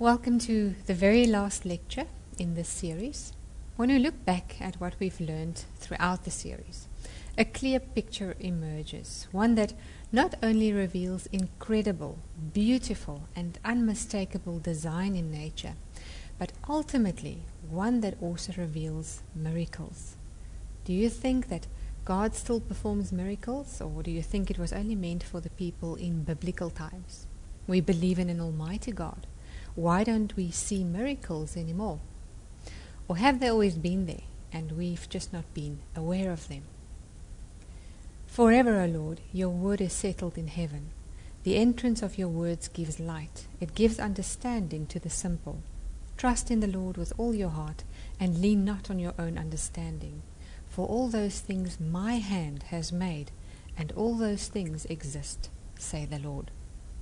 Welcome to the very last lecture in this series. When we look back at what we've learned throughout the series, a clear picture emerges, one that not only reveals incredible, beautiful, and unmistakable design in nature, but ultimately one that also reveals miracles. Do you think that God still performs miracles, or do you think it was only meant for the people in biblical times? We believe in an almighty God. Why don't we see miracles anymore? Or have they always been there and we've just not been aware of them? Forever, O Lord, your word is settled in heaven. The entrance of your words gives light. It gives understanding to the simple. Trust in the Lord with all your heart and lean not on your own understanding. For all those things my hand has made, and all those things exist, say the Lord.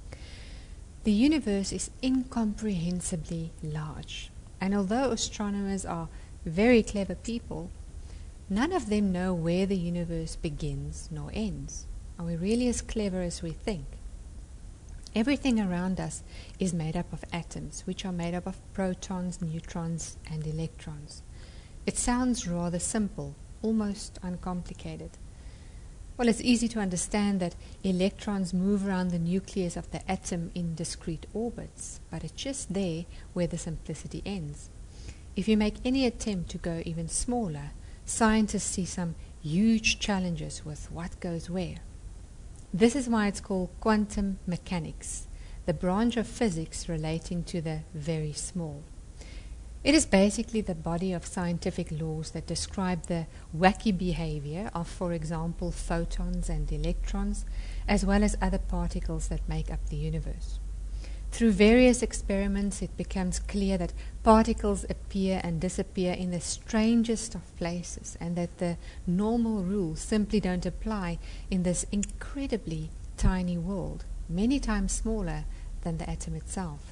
The universe is incomprehensibly large, and although astronomers are very clever people, none of them know where the universe begins nor ends. Are we really as clever as we think? Everything around us is made up of atoms, which are made up of protons, neutrons, and electrons. It sounds rather simple, almost uncomplicated. Well, it's easy to understand that electrons move around the nucleus of the atom in discrete orbits, but it's just there where the simplicity ends. If you make any attempt to go even smaller, scientists see some huge challenges with what goes where. This is why it's called quantum mechanics, the branch of physics relating to the very small. It is basically the body of scientific laws that describe the wacky behavior of, for example, photons and electrons, as well as other particles that make up the universe. Through various experiments, it becomes clear that particles appear and disappear in the strangest of places, and that the normal rules simply don't apply in this incredibly tiny world, many times smaller than the atom itself.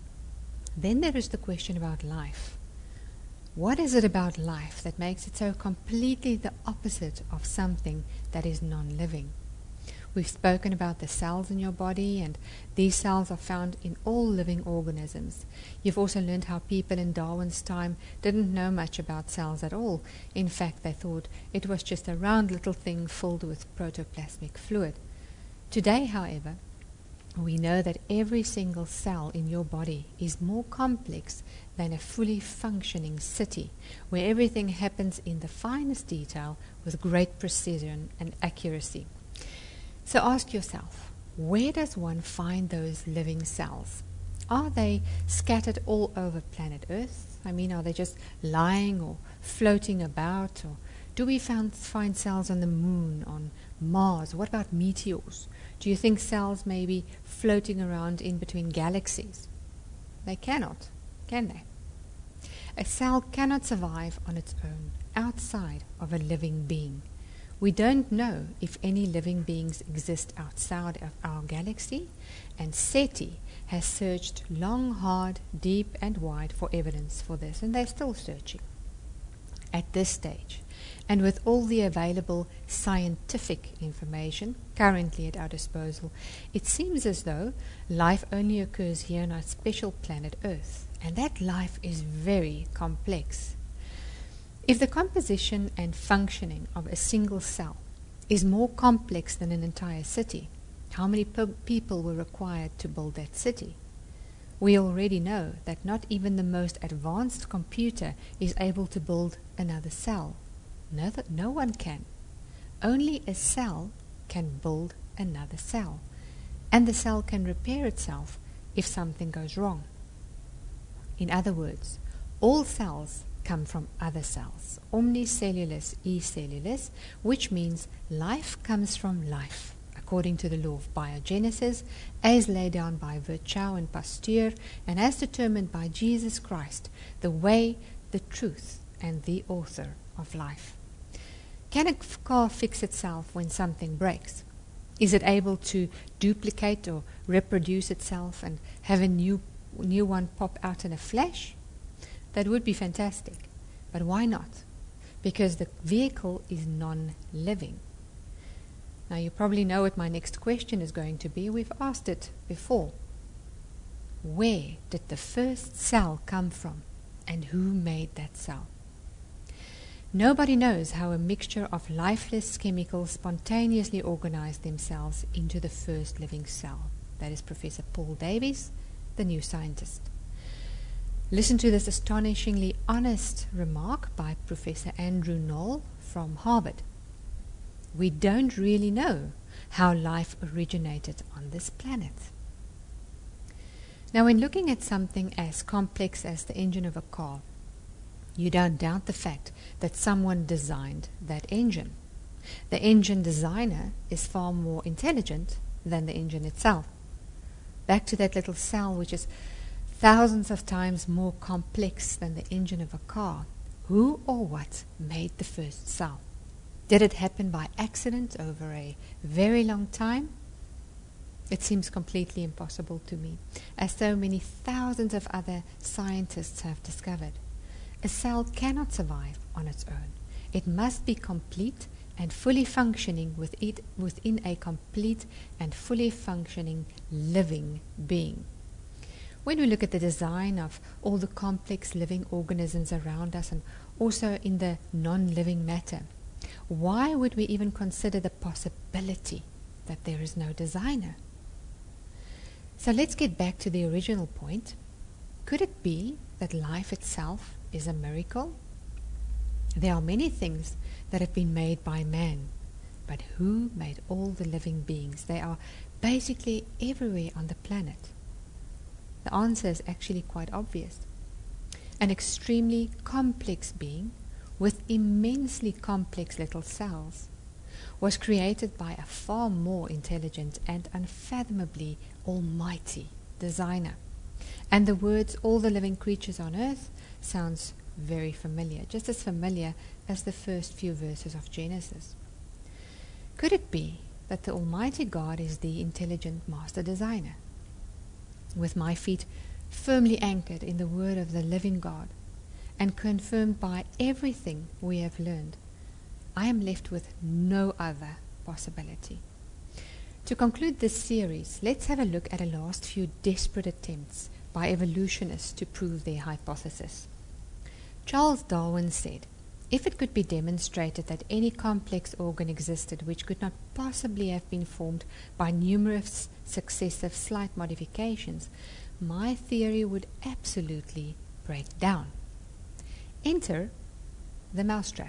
Then there is the question about life. What is it about life that makes it so completely the opposite of something that is non-living? We've spoken about the cells in your body, and these cells are found in all living organisms. You've also learned how people in Darwin's time didn't know much about cells at all. In fact, they thought it was just a round little thing filled with protoplasmic fluid. Today, however, we know that every single cell in your body is more complex than a fully functioning city, where everything happens in the finest detail with great precision and accuracy. So ask yourself, where does one find those living cells? Are they scattered all over planet Earth? I mean, are they just lying or floating about? Or do we find cells on the moon, on Mars? What about meteors? Do you think cells may be floating around in between galaxies? They cannot, can they? A cell cannot survive on its own, outside of a living being. We don't know if any living beings exist outside of our galaxy, and SETI has searched long, hard, deep, and wide for evidence for this, and they're still searching. At this stage, and with all the available scientific information currently at our disposal, it seems as though life only occurs here on our special planet Earth, and that life is very complex. If the composition and functioning of a single cell is more complex than an entire city, how many people were required to build that city? We already know that not even the most advanced computer is able to build another cell. No one can. Only a cell can build another cell, and the cell can repair itself if something goes wrong. In other words, all cells come from other cells. Omnicellulus e cellulus, which means life comes from life, according to the law of biogenesis, as laid down by Virchow and Pasteur, and as determined by Jesus Christ, the way, the truth, and the author of life. Can a car fix itself when something breaks? Is it able to duplicate or reproduce itself and have a new one pop out in a flash? That would be fantastic. But why not? Because the vehicle is non-living. Now you probably know what my next question is going to be. We've asked it before. where did the first cell come from and who made that cell? Nobody knows how a mixture of lifeless chemicals spontaneously organized themselves into the first living cell. That is Professor Paul Davies, the New Scientist. Listen to this astonishingly honest remark by Professor Andrew Knoll from Harvard. We don't really know how life originated on this planet. Now, when looking at something as complex as the engine of a car, you don't doubt the fact that someone designed that engine. The engine designer is far more intelligent than the engine itself. Back to that little cell, which is thousands of times more complex than the engine of a car. Who or what made the first cell? Did it happen by accident over a very long time? It seems completely impossible to me, as so many thousands of other scientists have discovered. A cell cannot survive on its own. It must be complete and fully functioning within a complete and fully functioning living being. When we look at the design of all the complex living organisms around us and also in the non-living matter, why would we even consider the possibility that there is no designer? So let's get back to the original point. Could it be that life itself is a miracle? There are many things that have been made by man, but who made all the living beings? They are basically everywhere on the planet. The answer is actually quite obvious. An extremely complex being with immensely complex little cells was created by a far more intelligent and unfathomably almighty designer. And the words all the living creatures on earth sounds very familiar, just as familiar as the first few verses of Genesis. Could it be that the Almighty God is the intelligent master designer? With my feet firmly anchored in the word of the living God and confirmed by everything we have learned, I am left with no other possibility. To conclude this series, let's have a look at the last few desperate attempts by evolutionists to prove their hypothesis. Charles Darwin said, if it could be demonstrated that any complex organ existed which could not possibly have been formed by numerous successive slight modifications, my theory would absolutely break down. Enter the mousetrap.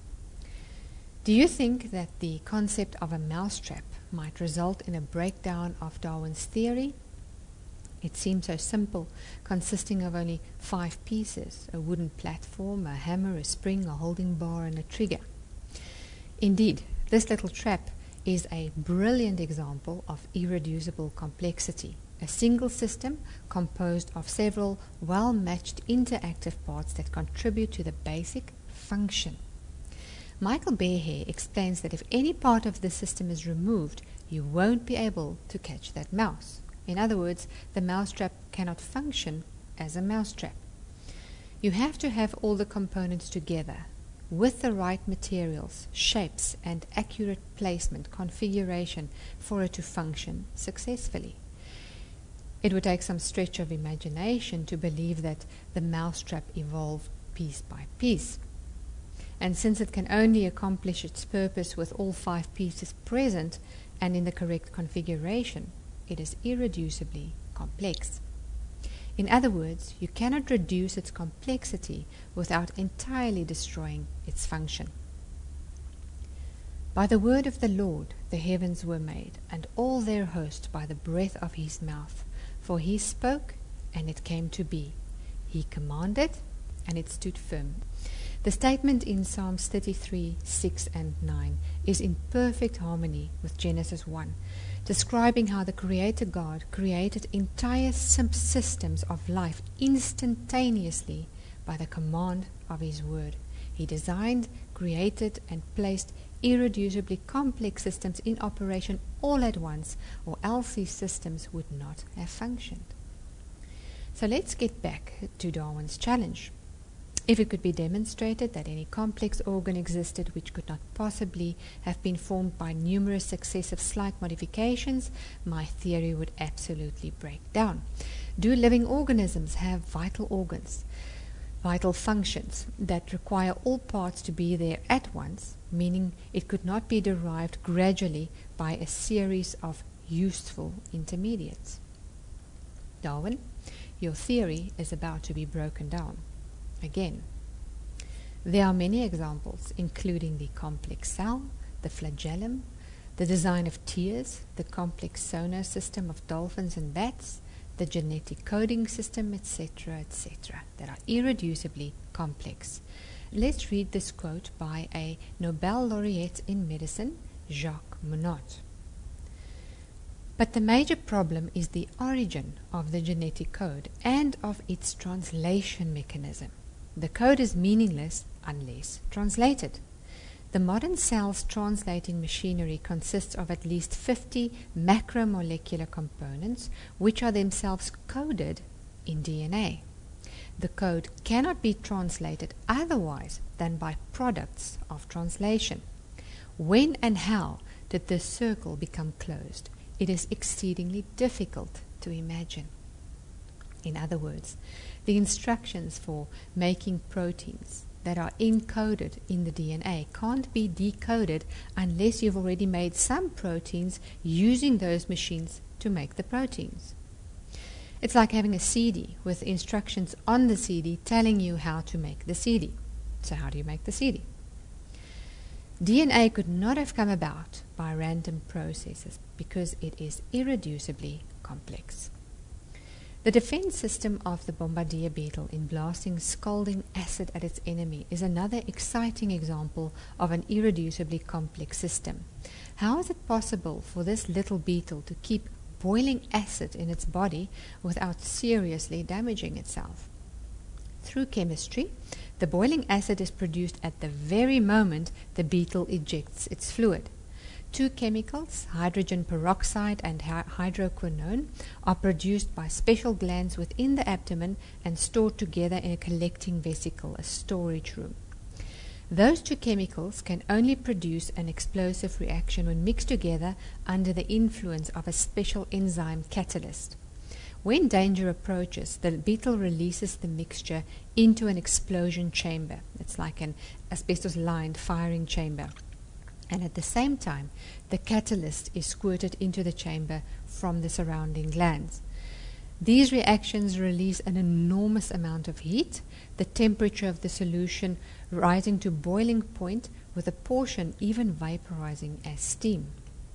Do you think that the concept of a mousetrap might result in a breakdown of Darwin's theory? It seemed so simple, consisting of only 5 pieces, a wooden platform, a hammer, a spring, a holding bar, and a trigger. Indeed, this little trap is a brilliant example of irreducible complexity, a single system composed of several well-matched interactive parts that contribute to the basic function. Michael Bearhair explains that if any part of the system is removed, you won't be able to catch that mouse. In other words, the mousetrap cannot function as a mousetrap. You have to have all the components together with the right materials, shapes, and accurate placement, configuration for it to function successfully. It would take some stretch of imagination to believe that the mousetrap evolved piece by piece. And since it can only accomplish its purpose with all 5 pieces present and in the correct configuration, it is irreducibly complex. In other words, you cannot reduce its complexity without entirely destroying its function. By the word of the Lord the heavens were made, and all their host by the breath of his mouth. For he spoke, and it came to be. He commanded, and it stood firm. The statement in Psalms 33, 6 and 9 is in perfect harmony with Genesis 1, describing how the Creator God created entire systems of life instantaneously by the command of His Word. He designed, created, and placed irreducibly complex systems in operation all at once, or else these systems would not have functioned. So let's get back to Darwin's challenge. If it could be demonstrated that any complex organ existed which could not possibly have been formed by numerous successive slight modifications, my theory would absolutely break down. Do living organisms have vital organs, vital functions that require all parts to be there at once, meaning it could not be derived gradually by a series of useful intermediates? Darwin, your theory is about to be broken down. Again, there are many examples, including the complex cell, the flagellum, the design of tears, the complex sonar system of dolphins and bats, the genetic coding system, etc., that are irreducibly complex. Let's read this quote by a Nobel laureate in medicine, Jacques Monod. But the major problem is the origin of the genetic code and of its translation mechanism. The code is meaningless unless translated. The modern cell's translating machinery consists of at least 50 macromolecular components, which are themselves coded in DNA. The code cannot be translated otherwise than by products of translation. When and how did this circle become closed? It is exceedingly difficult to imagine. In other words, the instructions for making proteins that are encoded in the DNA can't be decoded unless you've already made some proteins using those machines to make the proteins. It's like having a CD with instructions on the CD telling you how to make the CD. So how do you make the CD? DNA could not have come about by random processes because it is irreducibly complex. The defense system of the bombardier beetle in blasting scalding acid at its enemy is another exciting example of an irreducibly complex system. How is it possible for this little beetle to keep boiling acid in its body without seriously damaging itself? Through chemistry, the boiling acid is produced at the very moment the beetle ejects its fluid. Two chemicals, hydrogen peroxide and hydroquinone, are produced by special glands within the abdomen and stored together in a collecting vesicle, a storage room. Those two chemicals can only produce an explosive reaction when mixed together under the influence of a special enzyme catalyst. When danger approaches, the beetle releases the mixture into an explosion chamber. It's like an asbestos-lined firing chamber. And at the same time, the catalyst is squirted into the chamber from the surrounding glands. These reactions release an enormous amount of heat, the temperature of the solution rising to boiling point, with a portion even vaporizing as steam.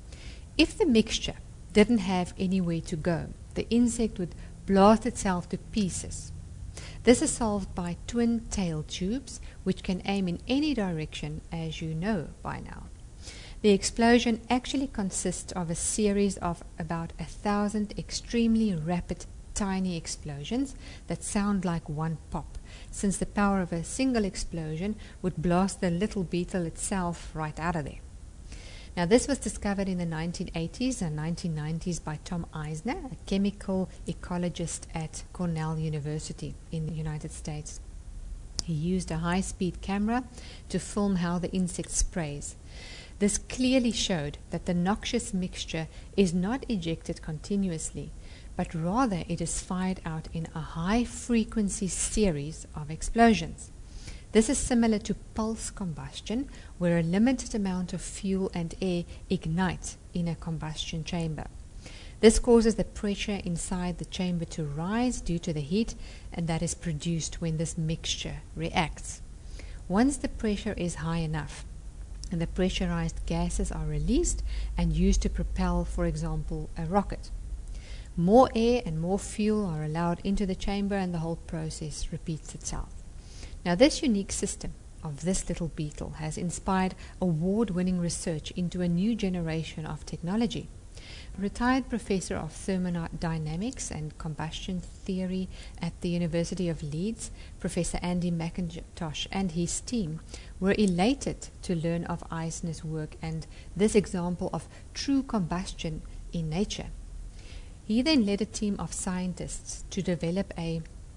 If the mixture didn't have anywhere to go, the insect would blast itself to pieces. This is solved by twin tail tubes, which can aim in any direction, as you know by now. The explosion actually consists of a series of about 1,000 extremely rapid, tiny explosions that sound like one pop, since the power of a single explosion would blast the little beetle itself right out of there. Now, this was discovered in the 1980s and 1990s by Tom Eisner, a chemical ecologist at Cornell University in the United States. He used a high-speed camera to film how the insect sprays. This clearly showed that the noxious mixture is not ejected continuously, but rather it is fired out in a high-frequency series of explosions. This is similar to pulse combustion, where a limited amount of fuel and air ignite in a combustion chamber. This causes the pressure inside the chamber to rise due to the heat, and that is produced when this mixture reacts. Once the pressure is high enough, and the pressurized gases are released and used to propel, for example, a rocket. More air and more fuel are allowed into the chamber, and the whole process repeats itself. Now, this unique system of this little beetle has inspired award-winning research into a new generation of technology. Retired professor of thermodynamics and combustion theory at the University of Leeds, Professor Andy McIntosh and his team were elated to learn of Eisner's work and this example of true combustion in nature. He then led a team of scientists to develop a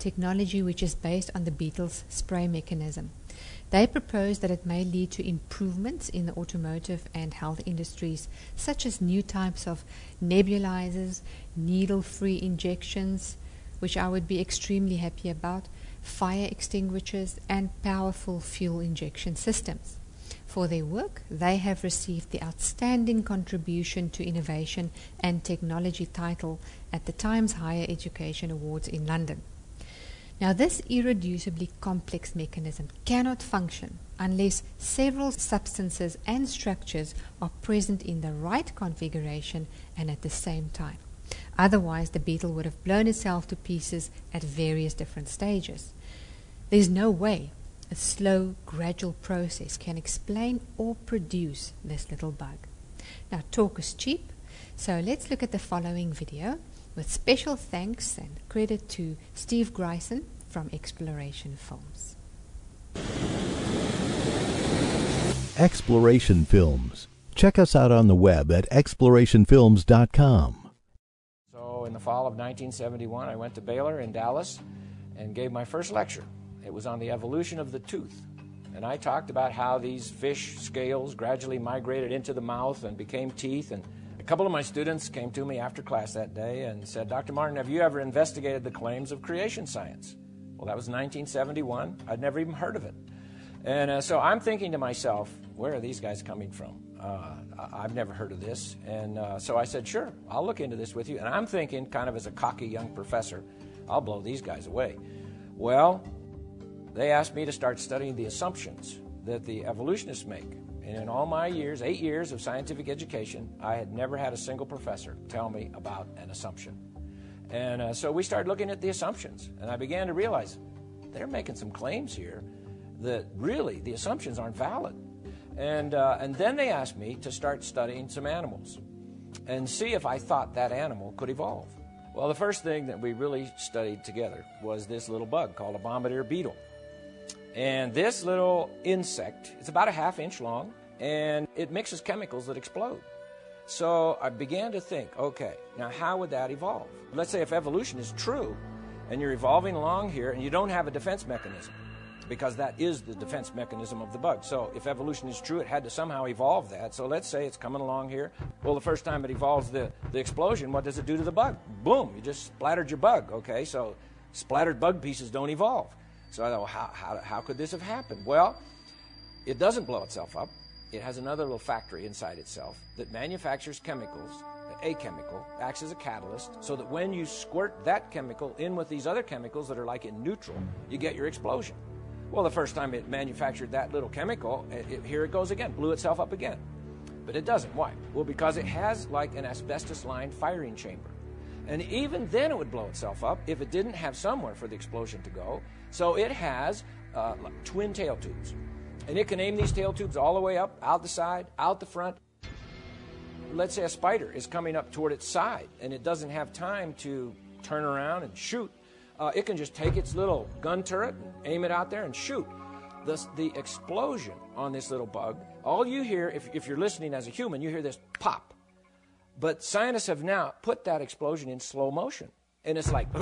technology which is based on the beetle's spray mechanism. They propose that it may lead to improvements in the automotive and health industries, such as new types of nebulizers, needle-free injections, which I would be extremely happy about, fire extinguishers, and powerful fuel injection systems. For their work, they have received the Outstanding Contribution to Innovation and Technology title at the Times Higher Education Awards in London. Now, this irreducibly complex mechanism cannot function unless several substances and structures are present in the right configuration and at the same time. Otherwise, the beetle would have blown itself to pieces at various different stages. There's no way a slow, gradual process can explain or produce this little bug. Now, talk is cheap, so let's look at the following video with special thanks and credit to Steve Grayson from Exploration Films. Exploration Films. Check us out on the web at explorationfilms.com. So in the fall of 1971, I went to Baylor in Dallas and gave my first lecture. It was on the evolution of the tooth. And I talked about how these fish scales gradually migrated into the mouth and became teeth. And a couple of my students came to me after class that day and said, "Dr. Martin, have you ever investigated the claims of creation science?" Well, that was 1971. I'd never even heard of it. And so I'm thinking to myself, where are these guys coming from? I've never heard of this. And so I said, sure, I'll look into this with you. And I'm thinking, kind of as a cocky young professor, I'll blow these guys away. Well, they asked me to start studying the assumptions that the evolutionists make. And in all my years, 8 years of scientific education, I had never had a single professor tell me about an assumption. And so we started looking at the assumptions. And I began to realize they're making some claims here that really the assumptions aren't valid. And then they asked me to start studying some animals and see if I thought that animal could evolve. Well, the first thing that we really studied together was this little bug called a bombardier beetle. And this little insect, it's about a ½ inch long, and it mixes chemicals that explode. So I began to think, okay, now how would that evolve? Let's say if evolution is true, and you're evolving along here, and you don't have a defense mechanism, because that is the defense mechanism of the bug. So if evolution is true, it had to somehow evolve that. So let's say it's coming along here. Well, the first time it evolves the explosion, what does it do to the bug? Boom, you just splattered your bug. Okay, so splattered bug pieces don't evolve. So I thought, well, how could this have happened? Well, it doesn't blow itself up. It has another little factory inside itself that manufactures chemicals. A chemical acts as a catalyst so that when you squirt that chemical in with these other chemicals that are like in neutral, you get your explosion. Well, the first time it manufactured that little chemical, here it goes again, blew itself up again. But it doesn't. Why? Well, because it has like an asbestos-lined firing chamber. And even then it would blow itself up if it didn't have somewhere for the explosion to go. So it has twin tail tubes. And it can aim these tail tubes all the way up, out the side, out the front. Let's say a spider is coming up toward its side and it doesn't have time to turn around and shoot. It can just take its little gun turret and aim it out there and shoot. The explosion on this little bug, all you hear, if you're listening as a human, you hear this pop. But scientists have now put that explosion in slow motion. And it's like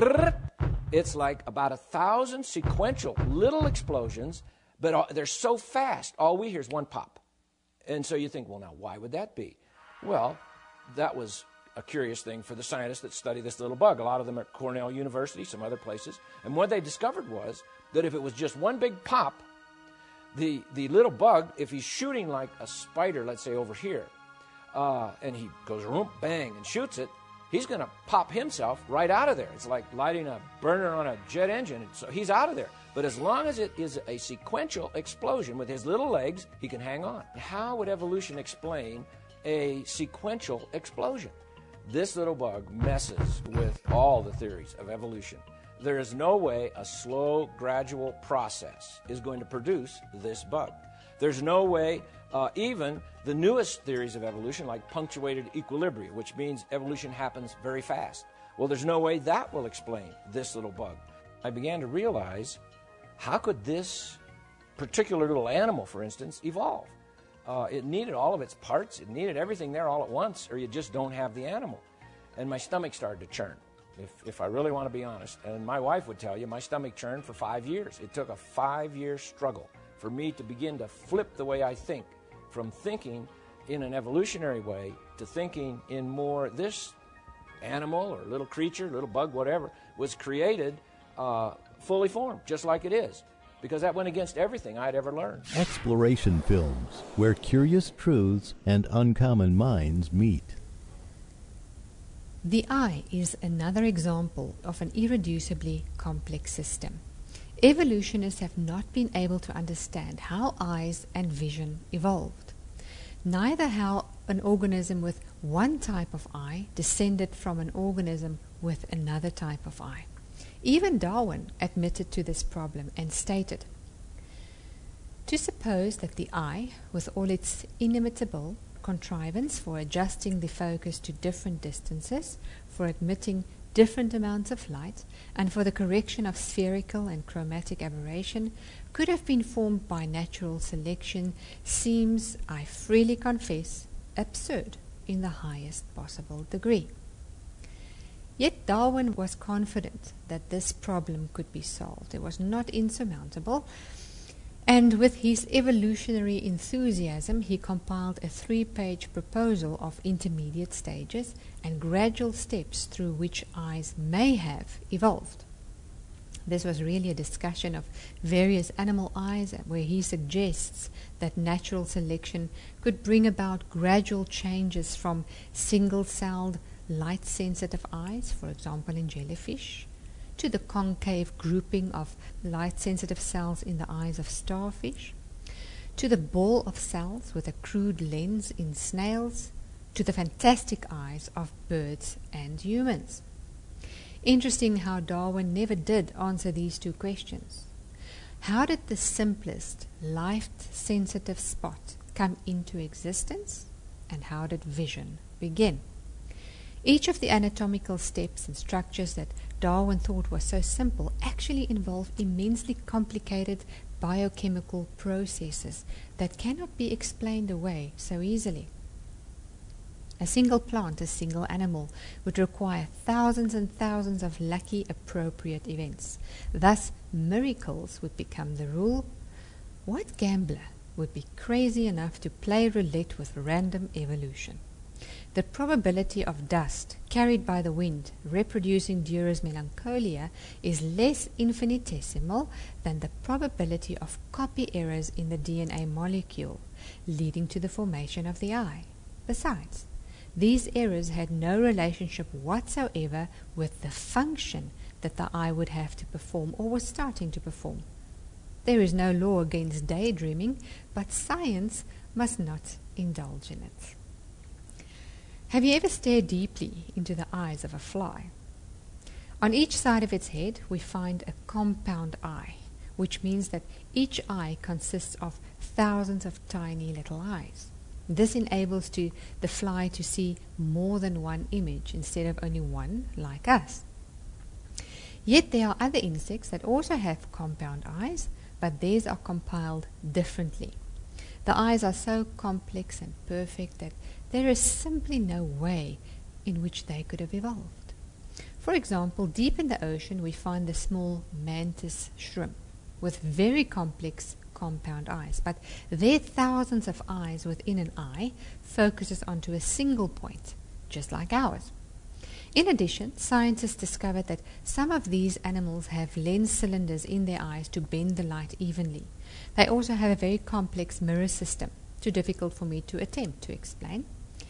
about 1,000 sequential little explosions, but they're so fast, all we hear is one pop. And so you think, well, now, why would that be? Well, that was a curious thing for the scientists that study this little bug. A lot of them at Cornell University, some other places. And what they discovered was that if it was just one big pop, the little bug, if he's shooting like a spider, let's say over here, and he goes room, bang, and shoots it, he's going to pop himself right out of there. It's like lighting a burner on a jet engine, so he's out of there. But as long as it is a sequential explosion with his little legs, he can hang on. How would evolution explain a sequential explosion? This little bug messes with all the theories of evolution. There is no way a slow, gradual process is going to produce this bug. There's no way even the newest theories of evolution, like punctuated equilibria, which means evolution happens very fast. Well, there's no way that will explain this little bug. I began to realize, how could this particular little animal, for instance, evolve? It needed all of its parts. It needed everything there all at once, or you just don't have the animal. And my stomach started to churn. if I really want to be honest. And my wife would tell you, my stomach churned for 5 years. It took a 5-year struggle for me to begin to flip the way I think, from thinking in an evolutionary way to thinking in more, this animal or little creature, little bug, whatever, was created fully formed, just like it is. Because that went against everything I'd ever learned. Exploration Films, where curious truths and uncommon minds meet. The eye is another example of an irreducibly complex system. Evolutionists have not been able to understand how eyes and vision evolved. Neither how an organism with one type of eye descended from an organism with another type of eye. Even Darwin admitted to this problem and stated, "To suppose that the eye, with all its inimitable contrivance for adjusting the focus to different distances, for admitting different amounts of light, and for the correction of spherical and chromatic aberration, could have been formed by natural selection, seems, I freely confess, absurd in the highest possible degree." Yet Darwin was confident that this problem could be solved. It was not insurmountable, and with his evolutionary enthusiasm he compiled a 3-page proposal of intermediate stages and gradual steps through which eyes may have evolved. This was really a discussion of various animal eyes, where he suggests that natural selection could bring about gradual changes from single-celled, light-sensitive eyes, for example in jellyfish, to the concave grouping of light-sensitive cells in the eyes of starfish, to the ball of cells with a crude lens in snails, to the fantastic eyes of birds and humans. Interesting how Darwin never did answer these two questions. How did the simplest light-sensitive spot come into existence, and how did vision begin? Each of the anatomical steps and structures that Darwin thought was so simple actually involve immensely complicated biochemical processes that cannot be explained away so easily. A single plant, a single animal, would require thousands and thousands of lucky appropriate events. Thus, miracles would become the rule. What gambler would be crazy enough to play roulette with random evolution? The probability of dust carried by the wind reproducing Durer's melancholia is less infinitesimal than the probability of copy errors in the DNA molecule, leading to the formation of the eye. Besides, these errors had no relationship whatsoever with the function that the eye would have to perform or was starting to perform. There is no law against daydreaming, but science must not indulge in it. Have you ever stared deeply into the eyes of a fly? On each side of its head we find a compound eye, which means that each eye consists of thousands of tiny little eyes. This enables the fly to see more than one image instead of only one, like us. Yet there are other insects that also have compound eyes, but theirs are compiled differently. The eyes are so complex and perfect that there is simply no way in which they could have evolved. For example, deep in the ocean we find the small mantis shrimp with very complex compound eyes, but their thousands of eyes within an eye focuses onto a single point, just like ours. In addition, scientists discovered that some of these animals have lens cylinders in their eyes to bend the light evenly. They also have a very complex mirror system, too difficult for me to attempt to explain.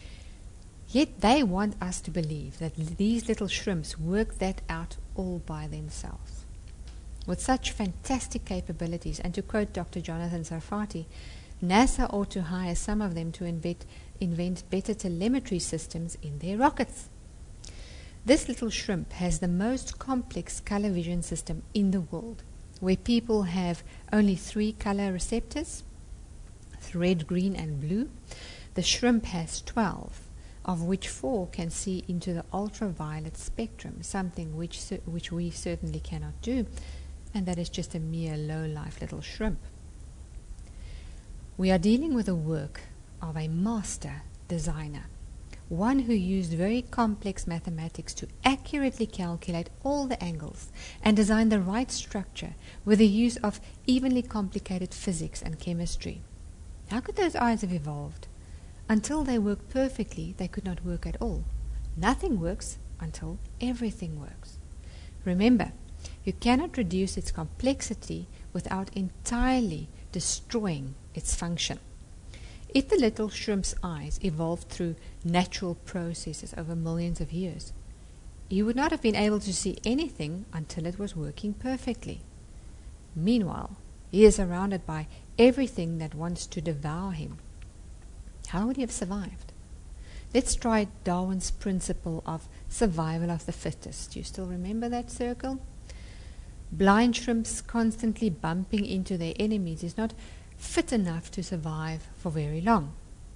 Yet they want us to believe that these little shrimps work that out all by themselves. With such fantastic capabilities, and to quote Dr. Jonathan Sarfati, NASA ought to hire some of them to invent better telemetry systems in their rockets. This little shrimp has the most complex color vision system in the world, where people have only 3 color receptors, red, green, and blue. The shrimp has 12, of which 4 can see into the ultraviolet spectrum, something which we certainly cannot do, and that is just a mere low-life little shrimp. We are dealing with the work of a master designer. one who used very complex mathematics to accurately calculate all the angles and design the right structure with the use of evenly complicated physics and chemistry. How could those eyes have evolved? Until they worked perfectly, they could not work at all. Nothing works until everything works. Remember, you cannot reduce its complexity without entirely destroying its function. If the little shrimp's eyes evolved through natural processes over millions of years, he would not have been able to see anything until it was working perfectly. Meanwhile, he is surrounded by everything that wants to devour him. How would he have survived? Let's try Darwin's principle of survival of the fittest. Do you still remember that circle? Blind shrimps constantly bumping into their enemies is not fit enough to survive for very long.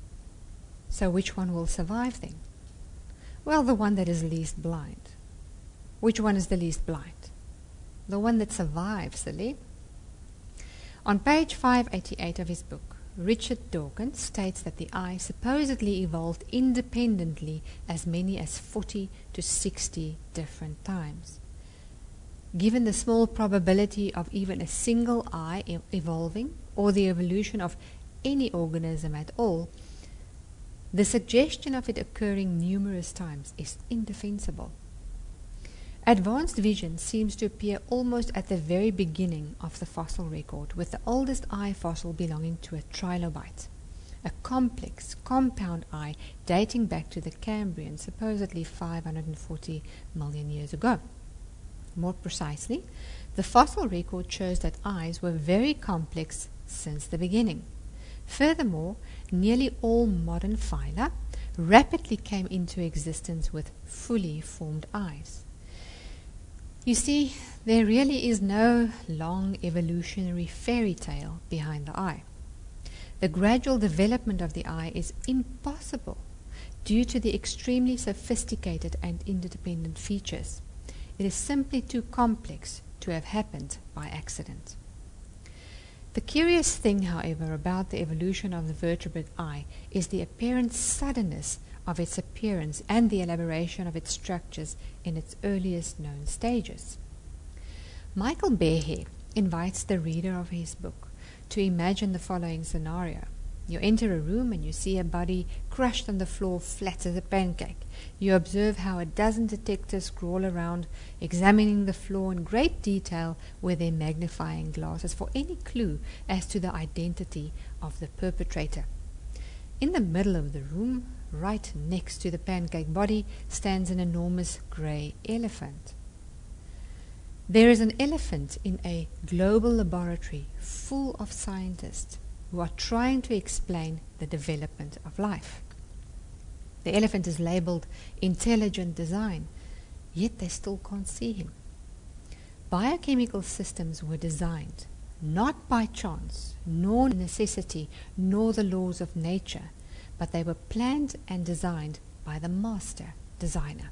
So which one will survive then? Well, the one that is least blind. Which one is the least blind? The one that survives, silly. On page 588 of his book, Richard Dawkins states that the eye supposedly evolved independently as many as 40 to 60 different times. Given the small probability of even a single eye evolving, or the evolution of any organism at all, the suggestion of it occurring numerous times is indefensible. Advanced vision seems to appear almost at the very beginning of the fossil record, with the oldest eye fossil belonging to a trilobite, a complex, compound eye dating back to the Cambrian, supposedly 540 million years ago. More precisely, the fossil record shows that eyes were very complex since the beginning. Furthermore, nearly all modern phyla rapidly came into existence with fully formed eyes. You see, there really is no long evolutionary fairy tale behind the eye. The gradual development of the eye is impossible due to the extremely sophisticated and interdependent features. It is simply too complex to have happened by accident. The curious thing, however, about the evolution of the vertebrate eye is the apparent suddenness of its appearance and the elaboration of its structures in its earliest known stages. Michael Behe invites the reader of his book to imagine the following scenario. You enter a room and you see a body crushed on the floor flat as a pancake. You observe how a dozen detectives crawl around, examining the floor in great detail with their magnifying glasses for any clue as to the identity of the perpetrator. In the middle of the room, right next to the pancake body, stands an enormous grey elephant. There is an elephant in a global laboratory full of scientists who are trying to explain the development of life. The elephant is labeled intelligent design, yet they still can't see him. Biochemical systems were designed not by chance, nor necessity, nor the laws of nature, but they were planned and designed by the master designer.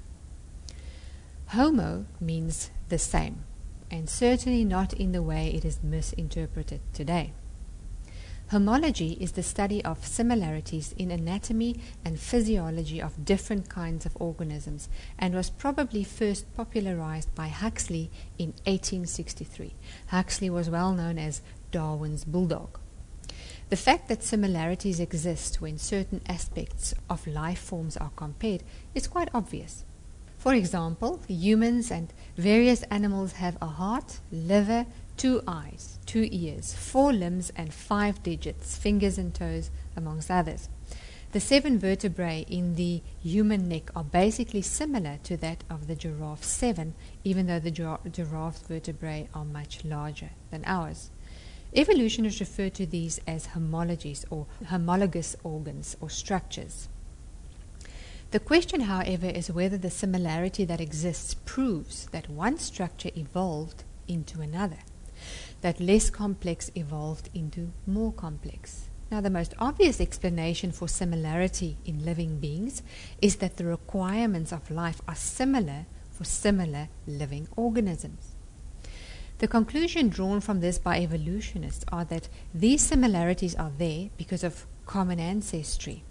Homo means the same, and certainly not in the way it is misinterpreted today. Homology is the study of similarities in anatomy and physiology of different kinds of organisms, and was probably first popularized by Huxley in 1863. Huxley was well known as Darwin's bulldog. The fact that similarities exist when certain aspects of life forms are compared is quite obvious. For example, humans and various animals have a heart, liver, 2 eyes, 2 ears, 4 limbs, and 5 digits, fingers and toes, amongst others. The 7 vertebrae in the human neck are basically similar to that of the giraffe's 7, even though the giraffe's vertebrae are much larger than ours. Evolutionists refer to these as homologies or homologous organs or structures. The question, however, is whether the similarity that exists proves that one structure evolved into another, that less complex evolved into more complex. Now, the most obvious explanation for similarity in living beings is that the requirements of life are similar for similar living organisms. The conclusion drawn from this by evolutionists are that these similarities are there because of common ancestry.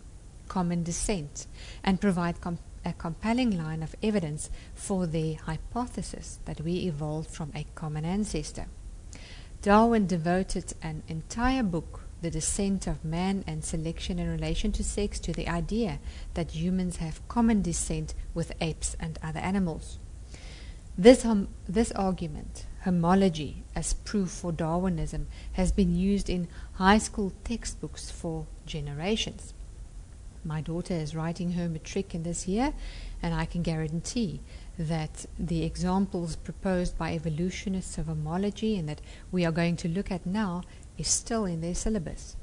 common descent and provide a compelling line of evidence for their hypothesis that we evolved from a common ancestor. Darwin devoted an entire book, The Descent of Man and Selection in Relation to Sex, to the idea that humans have common descent with apes and other animals. This argument, homology as proof for Darwinism, has been used in high school textbooks for generations. My daughter is writing her matric in this year, and I can guarantee that the examples proposed by evolutionists of homology and that we are going to look at now is still in their syllabus.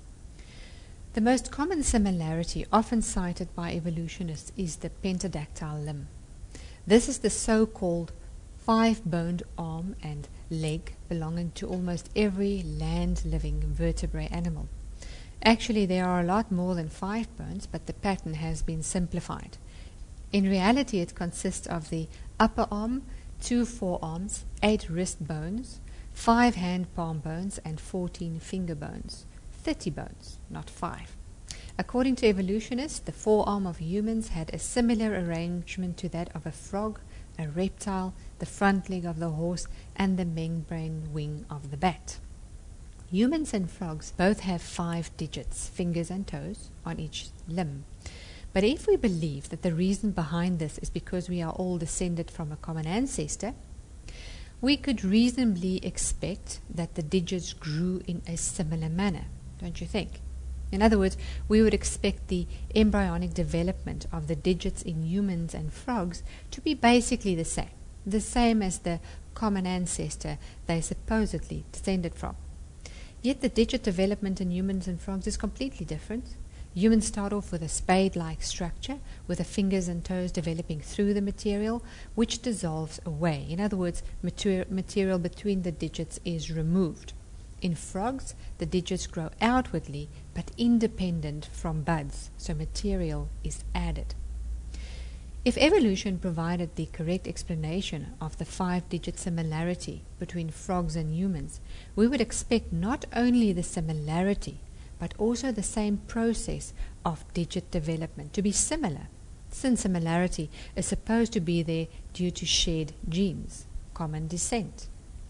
The most common similarity often cited by evolutionists is the pentadactyl limb. This is the so-called 5-boned arm and leg belonging to almost every land-living vertebrate animal. Actually, there are a lot more than 5 bones, but the pattern has been simplified. In reality, it consists of the upper arm, 2 forearms, 8 wrist bones, 5 hand palm bones, and 14 finger bones. 30 bones, not 5. According to evolutionists, the forearm of humans had a similar arrangement to that of a frog, a reptile, the front leg of the horse, and the membrane wing of the bat. Humans and frogs both have 5 digits, fingers and toes, on each limb. But if we believe that the reason behind this is because we are all descended from a common ancestor, we could reasonably expect that the digits grew in a similar manner, don't you think? In other words, we would expect the embryonic development of the digits in humans and frogs to be basically the same as the common ancestor they supposedly descended from. Yet the digit development in humans and frogs is completely different. Humans start off with a spade-like structure, with the fingers and toes developing through the material, which dissolves away. In other words, material between the digits is removed. In frogs, the digits grow outwardly, but independent from buds, so material is added. If evolution provided the correct explanation of the 5-digit similarity between frogs and humans, we would expect not only the similarity, but also the same process of digit development to be similar, since similarity is supposed to be there due to shared genes, common descent.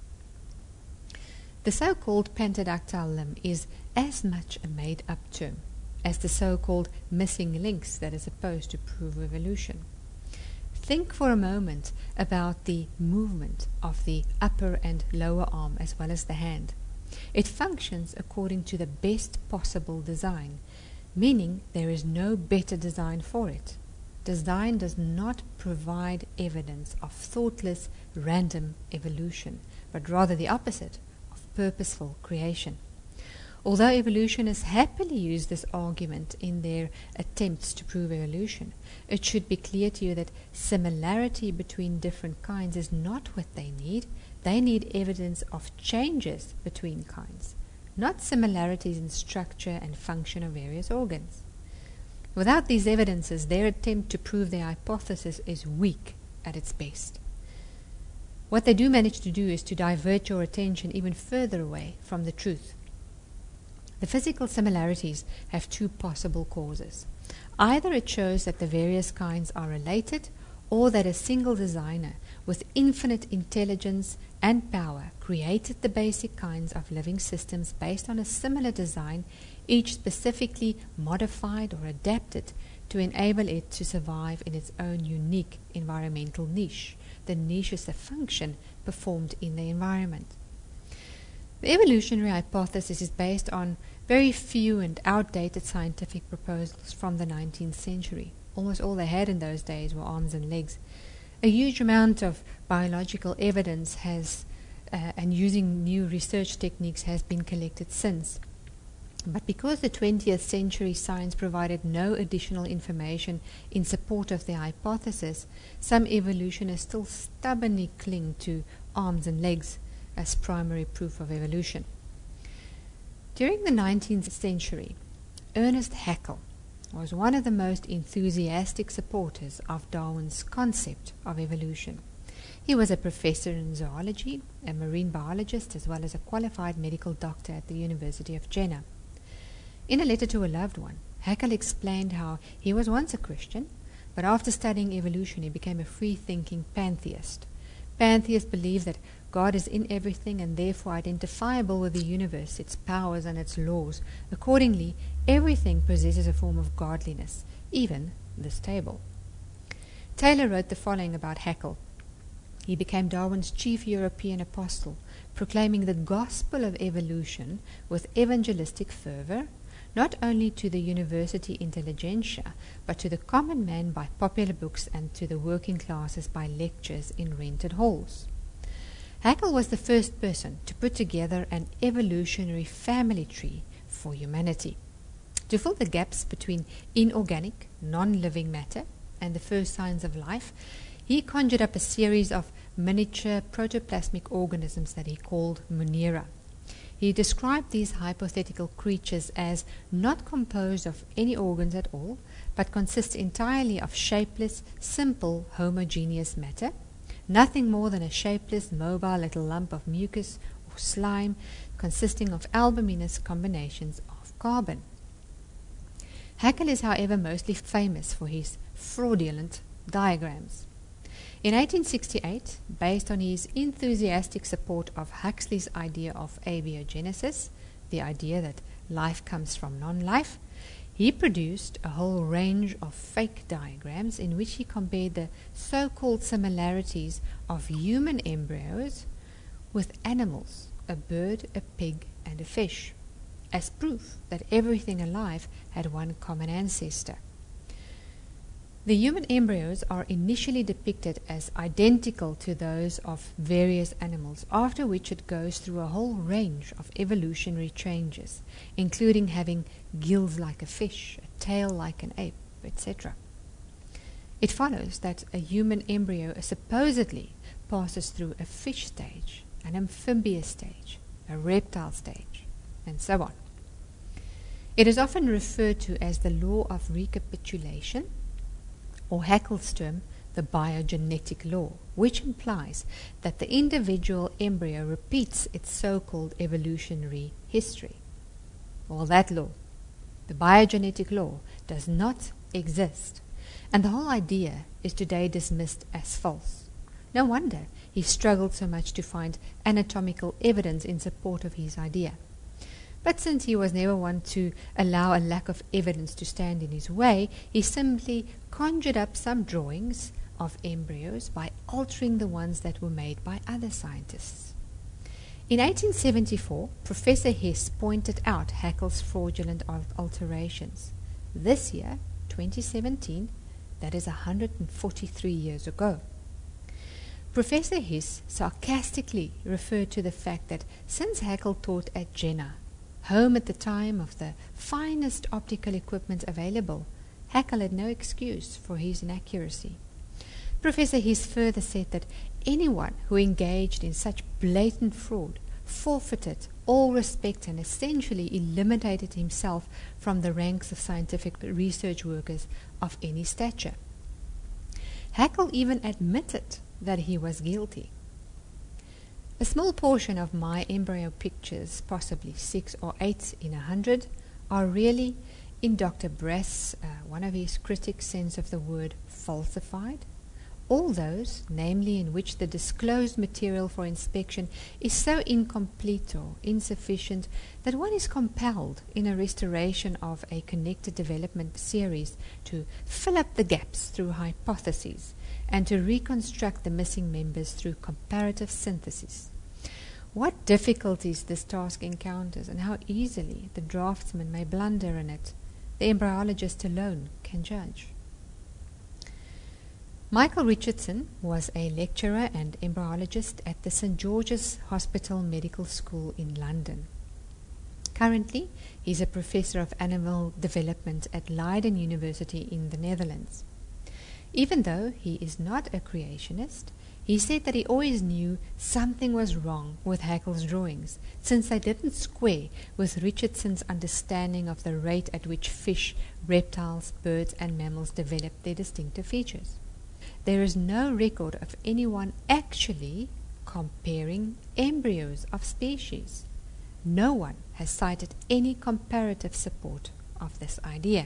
The so-called pentadactyl limb is as much a made-up term as the so-called missing links that is supposed to prove evolution. Think for a moment about the movement of the upper and lower arm as well as the hand. It functions according to the best possible design, meaning there is no better design for it. Design does not provide evidence of thoughtless, random evolution, but rather the opposite, of purposeful creation. Although evolutionists happily use this argument in their attempts to prove evolution, it should be clear to you that similarity between different kinds is not what they need. They need evidence of changes between kinds, not similarities in structure and function of various organs. Without these evidences, their attempt to prove their hypothesis is weak at its best. What they do manage to do is to divert your attention even further away from the truth. The physical similarities have 2 possible causes. Either it shows that the various kinds are related, or that a single designer with infinite intelligence and power created the basic kinds of living systems based on a similar design, each specifically modified or adapted to enable it to survive in its own unique environmental niche. The niche is a function performed in the environment. The evolutionary hypothesis is based on very few and outdated scientific proposals from the 19th century. Almost all they had in those days were arms and legs. A huge amount of biological evidence and using new research techniques has been collected since. But because the 20th century science provided no additional information in support of their hypothesis, some evolutionists still stubbornly cling to arms and legs as primary proof of evolution. During the 19th century, Ernest Haeckel was one of the most enthusiastic supporters of Darwin's concept of evolution. He was a professor in zoology, a marine biologist, as well as a qualified medical doctor at the University of Jena. In a letter to a loved one, Haeckel explained how he was once a Christian, but after studying evolution he became a free-thinking pantheist. Pantheists believe that God is in everything and therefore identifiable with the universe, its powers and its laws. Accordingly, everything possesses a form of godliness, even this table. Taylor wrote the following about Haeckel. He became Darwin's chief European apostle, proclaiming the gospel of evolution with evangelistic fervor, not only to the university intelligentsia, but to the common man by popular books and to the working classes by lectures in rented halls. Haeckel was the first person to put together an evolutionary family tree for humanity. To fill the gaps between inorganic, non-living matter and the first signs of life, he conjured up a series of miniature protoplasmic organisms that he called Munera. He described these hypothetical creatures as not composed of any organs at all, but consist entirely of shapeless, simple, homogeneous matter, nothing more than a shapeless, mobile little lump of mucus or slime consisting of albuminous combinations of carbon. Haeckel is, however, mostly famous for his fraudulent diagrams. In 1868, based on his enthusiastic support of Huxley's idea of abiogenesis, the idea that life comes from non-life, he produced a whole range of fake diagrams in which he compared the so-called similarities of human embryos with animals, a bird, a pig, and a fish, as proof that everything alive had one common ancestor. The human embryos are initially depicted as identical to those of various animals, after which it goes through a whole range of evolutionary changes, including having gills like a fish, a tail like an ape, etc. It follows that a human embryo supposedly passes through a fish stage, an amphibious stage, a reptile stage, and so on. It is often referred to as the law of recapitulation, or Haeckel's term, the biogenetic law, which implies that the individual embryo repeats its so-called evolutionary history. Well, that law, the biogenetic law, does not exist, and the whole idea is today dismissed as false. No wonder he struggled so much to find anatomical evidence in support of his idea. But since he was never one to allow a lack of evidence to stand in his way, he simply conjured up some drawings of embryos by altering the ones that were made by other scientists. In 1874, Professor Hess pointed out Haeckel's fraudulent alterations. This year, 2017, that is 143 years ago. Professor Hess sarcastically referred to the fact that since Haeckel taught at Jena, home at the time of the finest optical equipment available, Haeckel had no excuse for his inaccuracy. Professor Hess further said that anyone who engaged in such blatant fraud forfeited all respect and essentially eliminated himself from the ranks of scientific research workers of any stature. Haeckel even admitted that he was guilty. A small portion of my embryo pictures, possibly 6 or 8 in 100, are really, in Dr. Brass, one of his critics' sense of the word, falsified. All those, namely in which the disclosed material for inspection is so incomplete or insufficient that one is compelled, in a restoration of a connected development series, to fill up the gaps through hypotheses and to reconstruct the missing members through comparative synthesis. What difficulties this task encounters, and how easily the draftsman may blunder in it, the embryologist alone can judge. Michael Richardson was a lecturer and embryologist at the St. George's Hospital Medical School in London. Currently, he is a professor of animal development at Leiden University in the Netherlands. Even though he is not a creationist, he said that he always knew something was wrong with Haeckel's drawings, since they didn't square with Richardson's understanding of the rate at which fish, reptiles, birds, and mammals develop their distinctive features. There is no record of anyone actually comparing embryos of species. No one has cited any comparative support of this idea.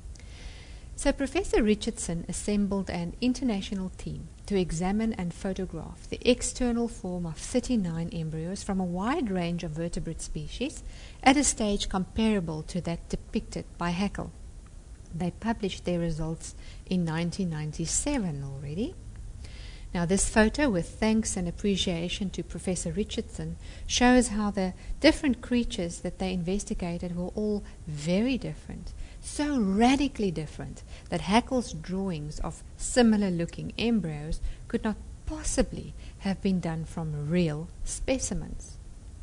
So Professor Richardson assembled an international team to examine and photograph the external form of 39 embryos from a wide range of vertebrate species at a stage comparable to that depicted by Haeckel. They published their results in 1997 already. Now this photo, with thanks and appreciation to Professor Richardson, shows how the different creatures that they investigated were all very different, so radically different that Haeckel's drawings of similar-looking embryos could not possibly have been done from real specimens.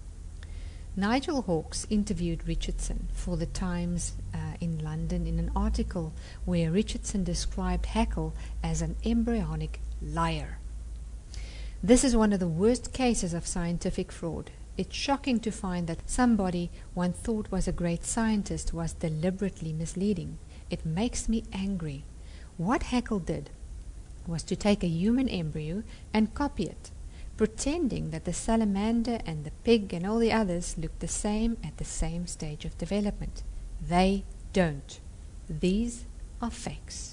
Nigel Hawkes interviewed Richardson for the Times in London in an article where Richardson described Haeckel as an embryonic liar. This is one of the worst cases of scientific fraud. It's shocking to find that somebody one thought was a great scientist was deliberately misleading. It makes me angry. What Haeckel did was to take a human embryo and copy it, pretending that the salamander and the pig and all the others look the same at the same stage of development. They don't. These are fakes.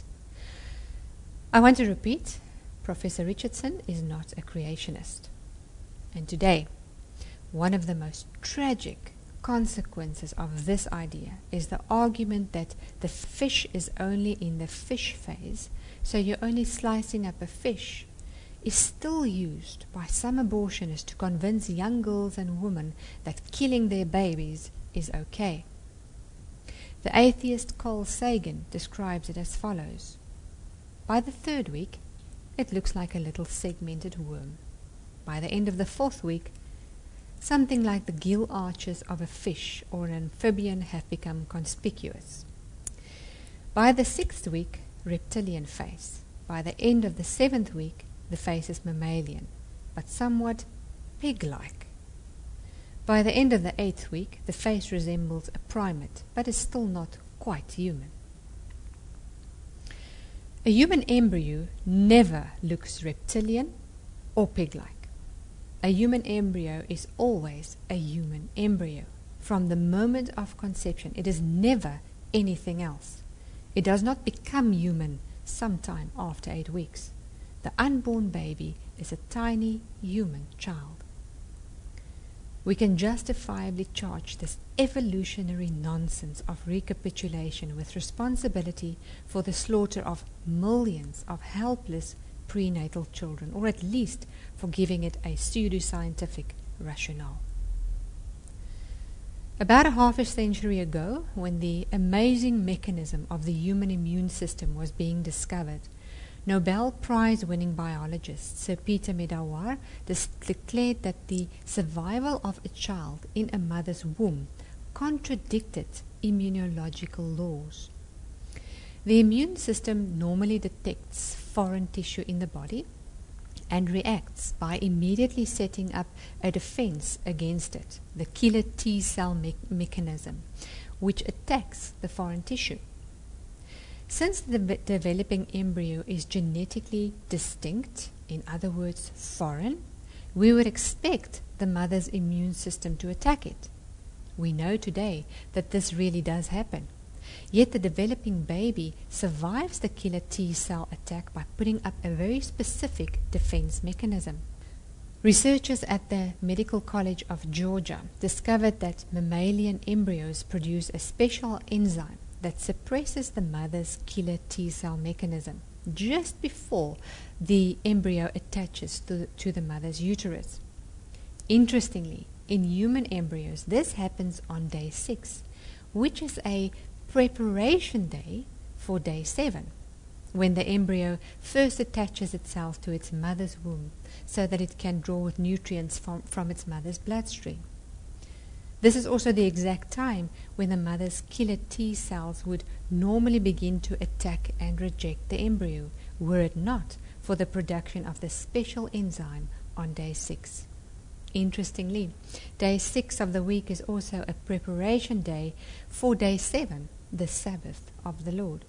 I want to repeat, Professor Richardson is not a creationist. And today, one of the most tragic consequences of this idea is the argument that the fish is only in the fish phase, so you're only slicing up a fish, is still used by some abortionists to convince young girls and women that killing their babies is okay. The atheist Carl Sagan describes it as follows. By the 3rd week, it looks like a little segmented worm. By the end of the 4th week, something like the gill arches of a fish or an amphibian have become conspicuous. By the 6th week, reptilian face. By the end of the 7th week, the face is mammalian, but somewhat pig-like. By the end of the 8th week, the face resembles a primate, but is still not quite human. A human embryo never looks reptilian or pig-like. A human embryo is always a human embryo. From the moment of conception, it is never anything else. It does not become human sometime after 8 weeks. The unborn baby is a tiny human child. We can justifiably charge this evolutionary nonsense of recapitulation with responsibility for the slaughter of millions of helpless prenatal children, or at least for giving it a pseudoscientific rationale. About a half a century ago, when the amazing mechanism of the human immune system was being discovered, Nobel Prize-winning biologist Sir Peter Medawar declared that the survival of a child in a mother's womb contradicted immunological laws. The immune system normally detects foreign tissue in the body and reacts by immediately setting up a defense against it, the killer T-cell mechanism, which attacks the foreign tissue. Since the developing embryo is genetically distinct, in other words, foreign, we would expect the mother's immune system to attack it. We know today that this really does happen. Yet the developing baby survives the killer T-cell attack by putting up a very specific defense mechanism. Researchers at the Medical College of Georgia discovered that mammalian embryos produce a special enzyme that suppresses the mother's killer T-cell mechanism just before the embryo attaches to the mother's uterus. Interestingly, in human embryos, this happens on day 6, which is a preparation day for day 7, when the embryo first attaches itself to its mother's womb so that it can draw nutrients from its mother's bloodstream. This is also the exact time when the mother's killer T cells would normally begin to attack and reject the embryo, were it not for the production of the special enzyme on day 6. Interestingly, day 6 of the week is also a preparation day for day 7, the Sabbath of the Lord.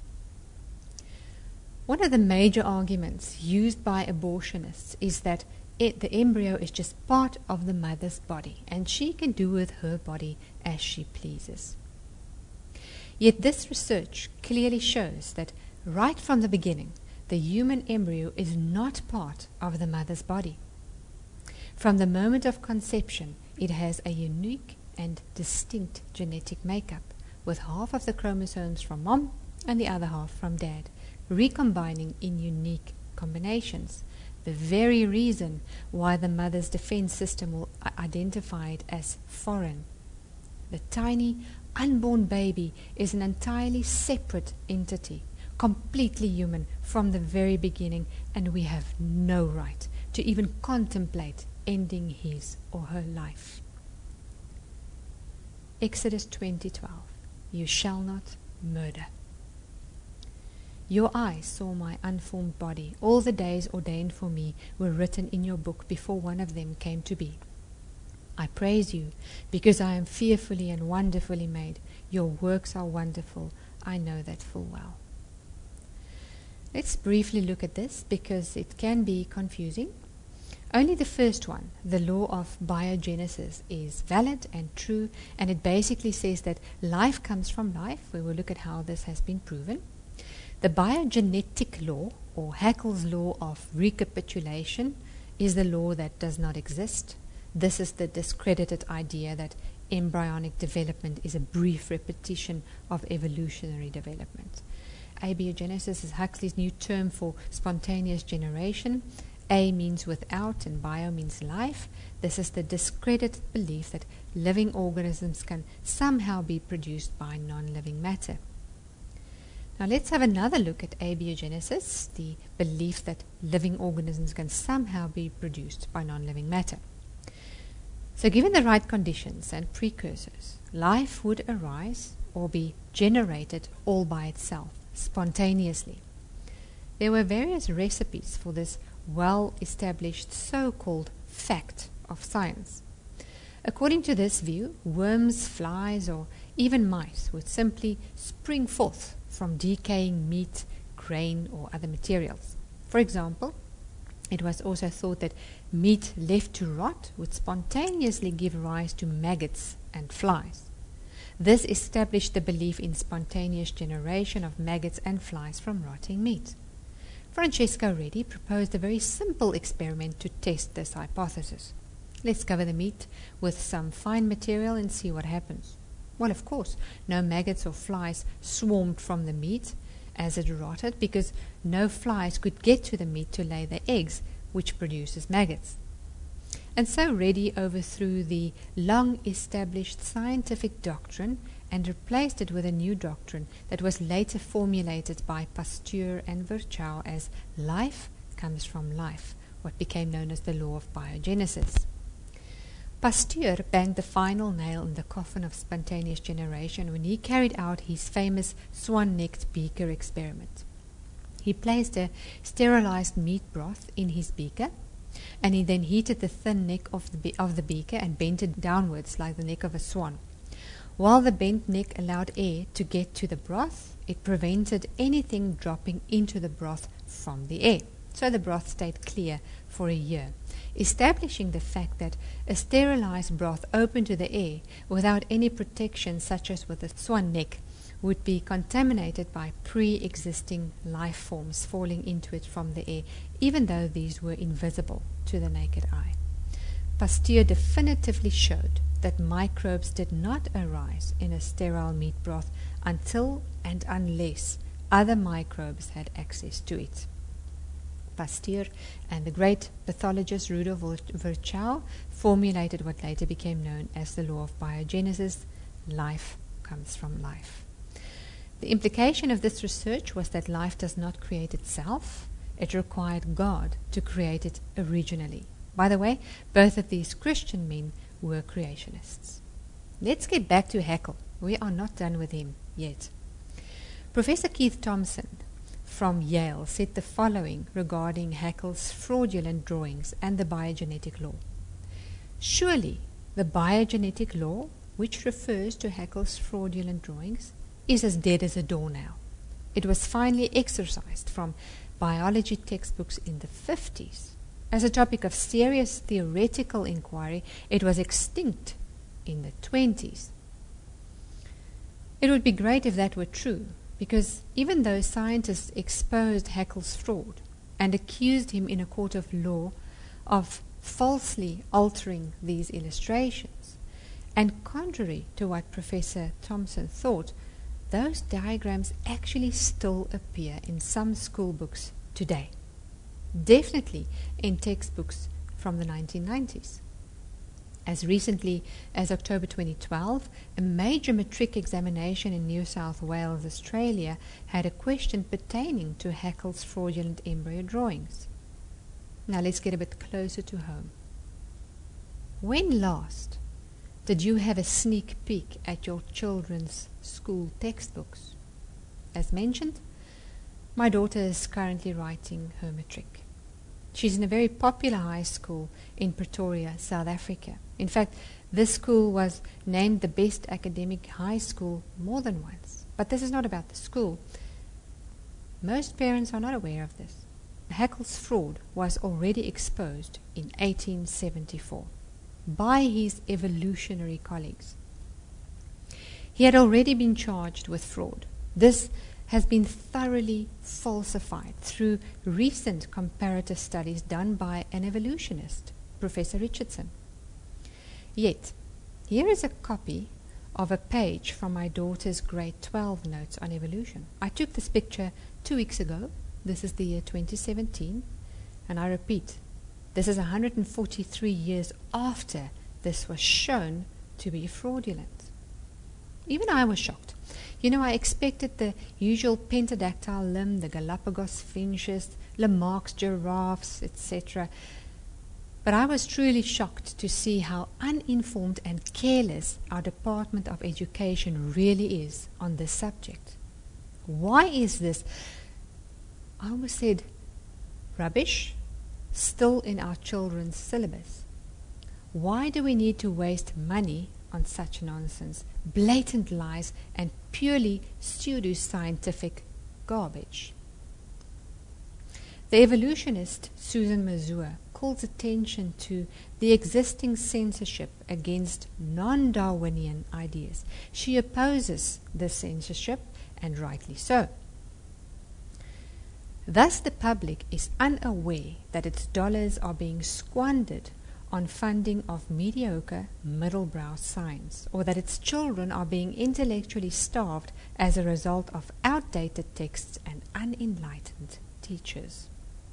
One of the major arguments used by abortionists is that the embryo is just part of the mother's body, and she can do with her body as she pleases. Yet this research clearly shows that right from the beginning, the human embryo is not part of the mother's body. From the moment of conception, it has a unique and distinct genetic makeup, with half of the chromosomes from mom and the other half from dad, recombining in unique combinations. The very reason why the mother's defense system will identify it as foreign. The tiny, unborn baby is an entirely separate entity, completely human from the very beginning, and we have no right to even contemplate ending his or her life. Exodus 20:12. You shall not murder. Your eyes saw my unformed body. All the days ordained for me were written in your book before one of them came to be. I praise you because I am fearfully and wonderfully made. Your works are wonderful. I know that full well. Let's briefly look at this because it can be confusing. Only the first one, the law of biogenesis, is valid and true, and it basically says that life comes from life. We will look at how this has been proven. The biogenetic law, or Haeckel's law of recapitulation, is the law that does not exist. This is the discredited idea that embryonic development is a brief repetition of evolutionary development. Abiogenesis is Huxley's new term for spontaneous generation. A means without and bio means life. This is the discredited belief that living organisms can somehow be produced by non-living matter. Now let's have another look at abiogenesis, the belief that living organisms can somehow be produced by non-living matter. So given the right conditions and precursors, life would arise or be generated all by itself, spontaneously. There were various recipes for this well-established so-called fact of science. According to this view, worms, flies, or even mice would simply spring forth from decaying meat, grain, or other materials. For example, it was also thought that meat left to rot would spontaneously give rise to maggots and flies. This established the belief in spontaneous generation of maggots and flies from rotting meat. Francesco Redi proposed a very simple experiment to test this hypothesis. Let's cover the meat with some fine material and see what happens. Well, of course, no maggots or flies swarmed from the meat as it rotted because no flies could get to the meat to lay their eggs, which produces maggots. And so Redi overthrew the long-established scientific doctrine and replaced it with a new doctrine that was later formulated by Pasteur and Virchow as life comes from life, what became known as the law of biogenesis. Pasteur banged the final nail in the coffin of spontaneous generation when he carried out his famous swan-necked beaker experiment. He placed a sterilized meat broth in his beaker, and he then heated the thin neck of the beaker and bent it downwards like the neck of a swan. While the bent neck allowed air to get to the broth, it prevented anything dropping into the broth from the air. So the broth stayed clear for a year, establishing the fact that a sterilized broth open to the air without any protection, such as with a swan neck, would be contaminated by pre-existing life forms falling into it from the air, even though these were invisible to the naked eye. Pasteur definitively showed that microbes did not arise in a sterile meat broth until and unless other microbes had access to it. Pasteur and the great pathologist Rudolf Virchow formulated what later became known as the law of biogenesis. Life comes from life. The implication of this research was that life does not create itself. It required God to create it originally. By the way, both of these Christian men were creationists. Let's get back to Haeckel. We are not done with him yet. Professor Keith Thompson from Yale said the following regarding Haeckel's fraudulent drawings and the biogenetic law. Surely the biogenetic law, which refers to Haeckel's fraudulent drawings, is as dead as a doornail. It was finally exorcised from biology textbooks in the 50s. As a topic of serious theoretical inquiry, it was extinct in the 20s. It would be great if that were true, because even though scientists exposed Haeckel's fraud and accused him in a court of law of falsely altering these illustrations, and contrary to what Professor Thomson thought, those diagrams actually still appear in some school books today. Definitely in textbooks from the 1990s. As recently as October 2012, a major matric examination in New South Wales, Australia, had a question pertaining to Haeckel's fraudulent embryo drawings. Now let's get a bit closer to home. When last did you have a sneak peek at your children's school textbooks? As mentioned, my daughter is currently writing her matric. She's in a very popular high school in Pretoria, South Africa. In fact, this school was named the best academic high school more than once. But this is not about the school. Most parents are not aware of this. Haeckel's fraud was already exposed in 1874 by his evolutionary colleagues. He had already been charged with fraud. This has been thoroughly falsified through recent comparative studies done by an evolutionist, Professor Richardson. Yet, here is a copy of a page from my daughter's grade 12 notes on evolution. I took this picture 2 weeks ago. This is the year 2017. And I repeat, this is 143 years after this was shown to be fraudulent. Even I was shocked. You know, I expected the usual pentadactyl limb, the Galapagos finches, Lamarck's giraffes, etc. But I was truly shocked to see how uninformed and careless our Department of Education really is on this subject. Why is this, I almost said, rubbish still in our children's syllabus? Why do we need to waste money on such nonsense, blatant lies, and purely pseudo-scientific garbage? The evolutionist Susan Mazur calls attention to the existing censorship against non-Darwinian ideas. She opposes this censorship, and rightly so. Thus, the public is unaware that its dollars are being squandered on funding of mediocre, middle-brow science, or that its children are being intellectually starved as a result of outdated texts and unenlightened teachers.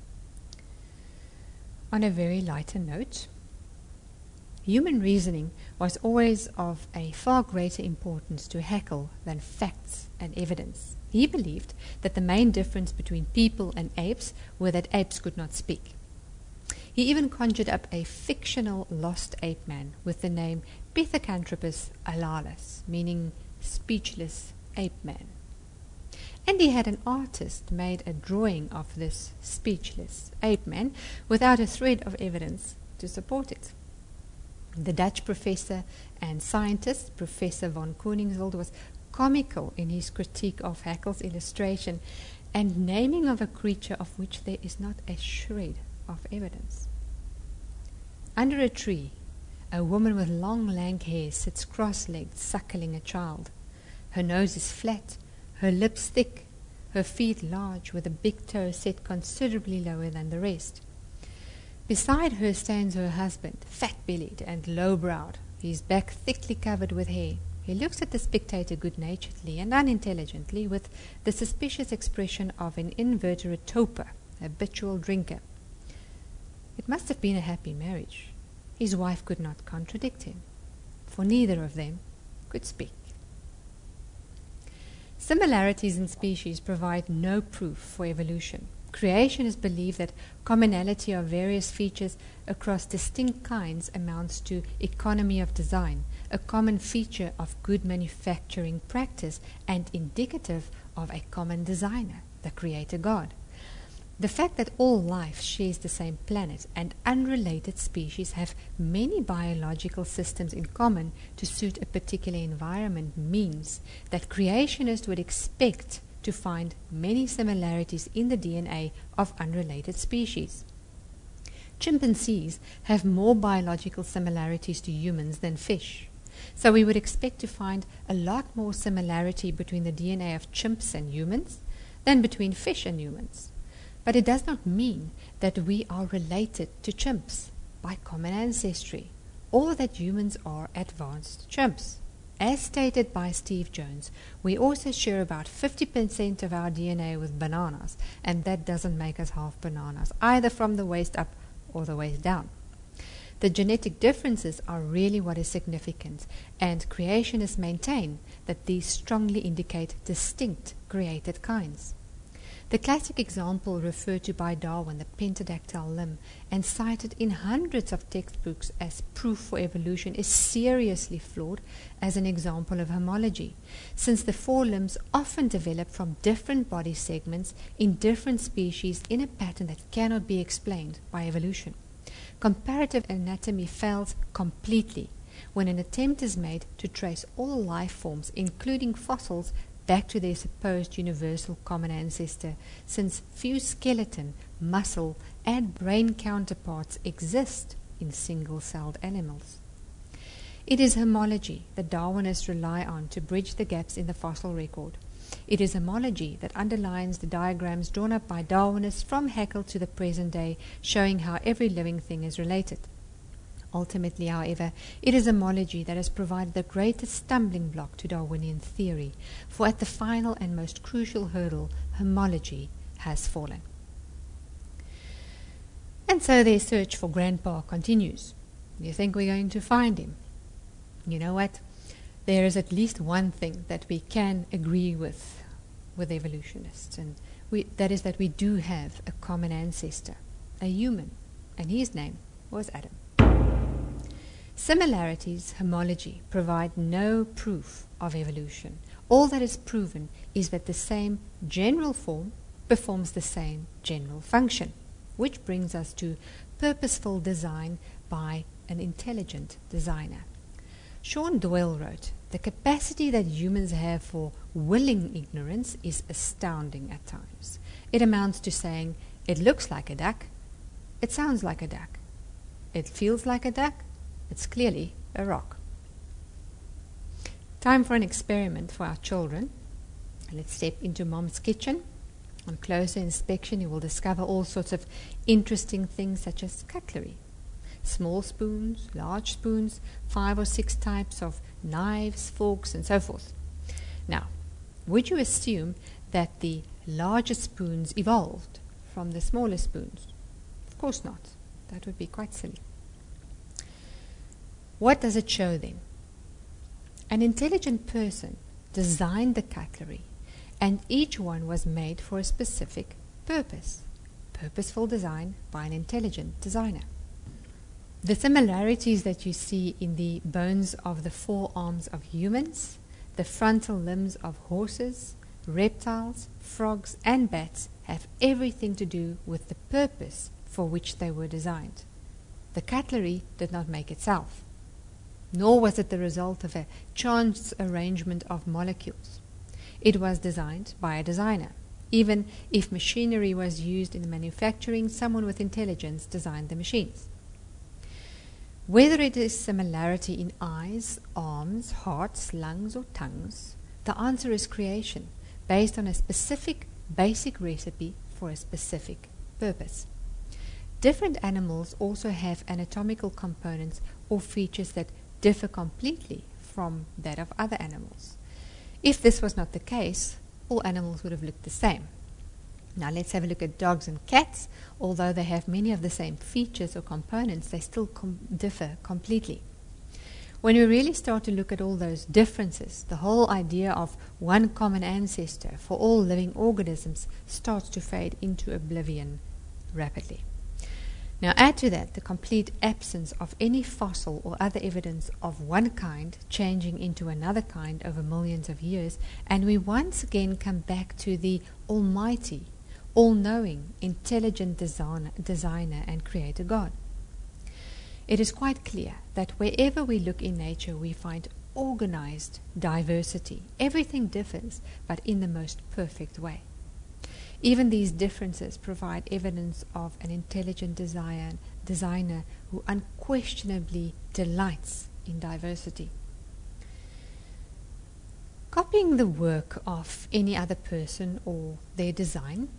On a very lighter note, human reasoning was always of a far greater importance to Haeckel than facts and evidence. He believed that the main difference between people and apes were that apes could not speak. He even conjured up a fictional lost ape man with the name Pithecanthropus alalis, meaning speechless ape man. And he had an artist made a drawing of this speechless ape man without a thread of evidence to support it. The Dutch professor and scientist, Professor von Koningswald, was comical in his critique of Haeckel's illustration and naming of a creature of which there is not a shred of evidence. Under a tree, a woman with long lank hair sits cross-legged, suckling a child. Her nose is flat, her lips thick, her feet large, with a big toe set considerably lower than the rest. Beside her stands her husband, fat-bellied and low-browed, his back thickly covered with hair. He looks at the spectator good-naturedly and unintelligently with the suspicious expression of an inveterate toper, a habitual drinker. It must have been a happy marriage. His wife could not contradict him, for neither of them could speak. Similarities in species provide no proof for evolution. Creationists believe that commonality of various features across distinct kinds amounts to economy of design, a common feature of good manufacturing practice and indicative of a common designer, the Creator God. The fact that all life shares the same planet and unrelated species have many biological systems in common to suit a particular environment means that creationists would expect to find many similarities in the DNA of unrelated species. Chimpanzees have more biological similarities to humans than fish. So we would expect to find a lot more similarity between the DNA of chimps and humans than between fish and humans. But it does not mean that we are related to chimps by common ancestry, or that humans are advanced chimps. As stated by Steve Jones, we also share about 50% of our DNA with bananas, and that doesn't make us half bananas, either from the waist up or the waist down. The genetic differences are really what is significant, and creationists maintain that these strongly indicate distinct created kinds. The classic example referred to by Darwin, the pentadactyl limb, and cited in hundreds of textbooks as proof for evolution, is seriously flawed as an example of homology, since the four limbs often develop from different body segments in different species in a pattern that cannot be explained by evolution. Comparative anatomy fails completely when an attempt is made to trace all life forms, including fossils, back to their supposed universal common ancestor, since few skeleton, muscle, and brain counterparts exist in single-celled animals. It is homology that Darwinists rely on to bridge the gaps in the fossil record. It is homology that underlines the diagrams drawn up by Darwinists from Haeckel to the present day, showing how every living thing is related. Ultimately, however, it is homology that has provided the greatest stumbling block to Darwinian theory, for at the final and most crucial hurdle, homology has fallen. And so their search for Grandpa continues. You think we're going to find him? You know what? There is at least one thing that we can agree with evolutionists, and that is that we do have a common ancestor, a human, and his name was Adam. Similarities, homology, provide no proof of evolution. All that is proven is that the same general form performs the same general function, which brings us to purposeful design by an intelligent designer. Sean Doyle wrote, "The capacity that humans have for willing ignorance is astounding at times. It amounts to saying, it looks like a duck, it sounds like a duck, it feels like a duck, it's clearly a rock." Time for an experiment for our children. Let's step into Mom's kitchen. On closer inspection, you will discover all sorts of interesting things such as cutlery. Small spoons, large spoons, 5 or 6 types of knives, forks, and so forth. Now, would you assume that the larger spoons evolved from the smaller spoons? Of course not. That would be quite silly. What does it show then? An intelligent person designed the cutlery, and each one was made for a specific purpose. Purposeful design by an intelligent designer. The similarities that you see in the bones of the forearms of humans, the frontal limbs of horses, reptiles, frogs, and bats have everything to do with the purpose for which they were designed. The cutlery did not make itself, nor was it the result of a chance arrangement of molecules. It was designed by a designer. Even if machinery was used in manufacturing, someone with intelligence designed the machines. Whether it is similarity in eyes, arms, hearts, lungs, or tongues, the answer is creation, based on a specific basic recipe for a specific purpose. Different animals also have anatomical components or features that differ completely from that of other animals. If this was not the case, all animals would have looked the same. Now let's have a look at dogs and cats. Although they have many of the same features or components, they still differ completely. When we really start to look at all those differences, the whole idea of one common ancestor for all living organisms starts to fade into oblivion rapidly. Now add to that the complete absence of any fossil or other evidence of one kind changing into another kind over millions of years, and we once again come back to the almighty, all-knowing, intelligent designer and creator God. It is quite clear that wherever we look in nature, we find organized diversity. Everything differs, but in the most perfect way. Even these differences provide evidence of an intelligent designer who unquestionably delights in diversity. Copying the work of any other person or their design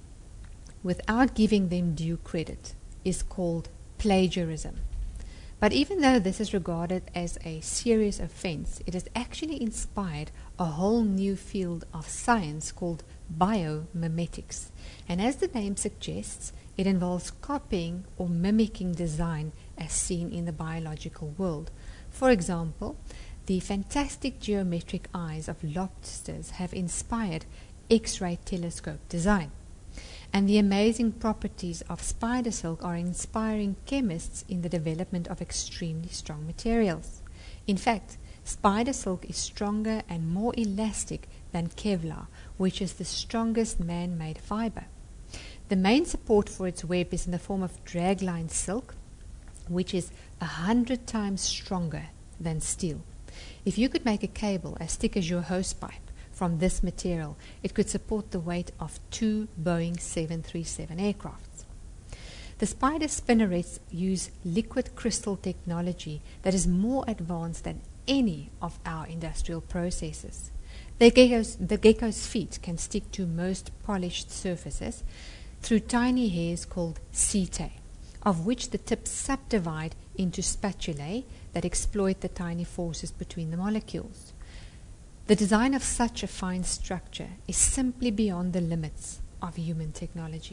without giving them due credit is called plagiarism. But even though this is regarded as a serious offense, it has actually inspired a whole new field of science called biomimetics. And as the name suggests, it involves copying or mimicking design as seen in the biological world. For example, the fantastic geometric eyes of lobsters have inspired X-ray telescope design. And the amazing properties of spider silk are inspiring chemists in the development of extremely strong materials. In fact, spider silk is stronger and more elastic than Kevlar, which is the strongest man-made fiber. The main support for its web is in the form of dragline silk, which is 100 times stronger than steel. If you could make a cable as thick as your hosepipe from this material, it could support the weight of 2 Boeing 737 aircrafts. The spider spinnerets use liquid crystal technology that is more advanced than any of our industrial processes. The gecko's feet can stick to most polished surfaces through tiny hairs called setae, of which the tips subdivide into spatulae that exploit the tiny forces between the molecules. The design of such a fine structure is simply beyond the limits of human technology.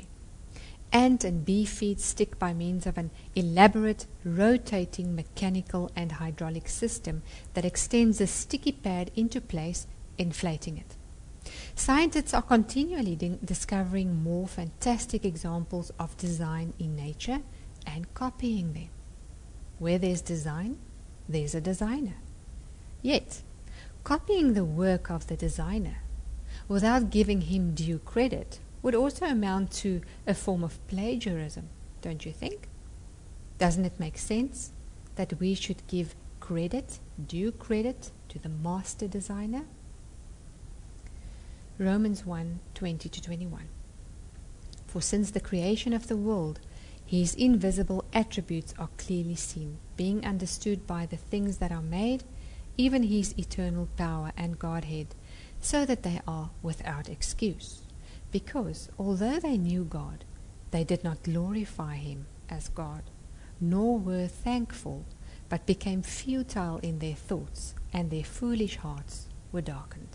Ant and bee feet stick by means of an elaborate rotating mechanical and hydraulic system that extends the sticky pad into place, inflating it. Scientists are continually discovering more fantastic examples of design in nature and copying them. Where there's design, there's a designer. Yet, copying the work of the designer without giving him due credit would also amount to a form of plagiarism, don't you think? Doesn't it make sense that we should give credit, due credit, to the master designer? Romans 1:20-21. For since the creation of the world, his invisible attributes are clearly seen, being understood by the things that are made, even his eternal power and Godhead, so that they are without excuse. Because, although they knew God, they did not glorify him as God, nor were thankful, but became futile in their thoughts, and their foolish hearts were darkened.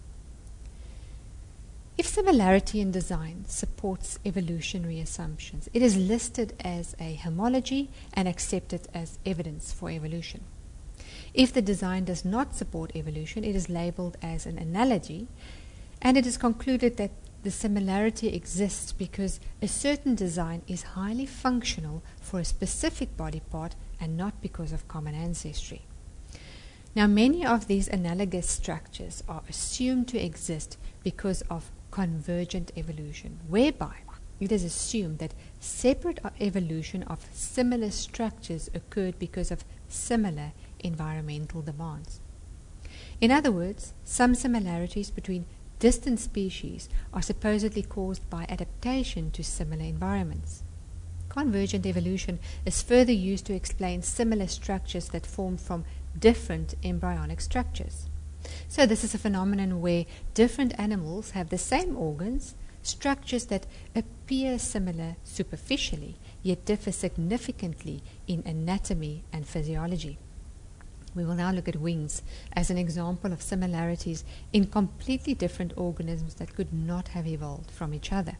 If similarity in design supports evolutionary assumptions, it is listed as a homology and accepted as evidence for evolution. If the design does not support evolution, it is labeled as an analogy, and it is concluded that the similarity exists because a certain design is highly functional for a specific body part and not because of common ancestry. Now, many of these analogous structures are assumed to exist because of convergent evolution, whereby it is assumed that separate evolution of similar structures occurred because of similar environmental demands. In other words, some similarities between distant species are supposedly caused by adaptation to similar environments. Convergent evolution is further used to explain similar structures that form from different embryonic structures. So this is a phenomenon where different animals have the same organs, structures that appear similar superficially, yet differ significantly in anatomy and physiology. We will now look at wings as an example of similarities in completely different organisms that could not have evolved from each other.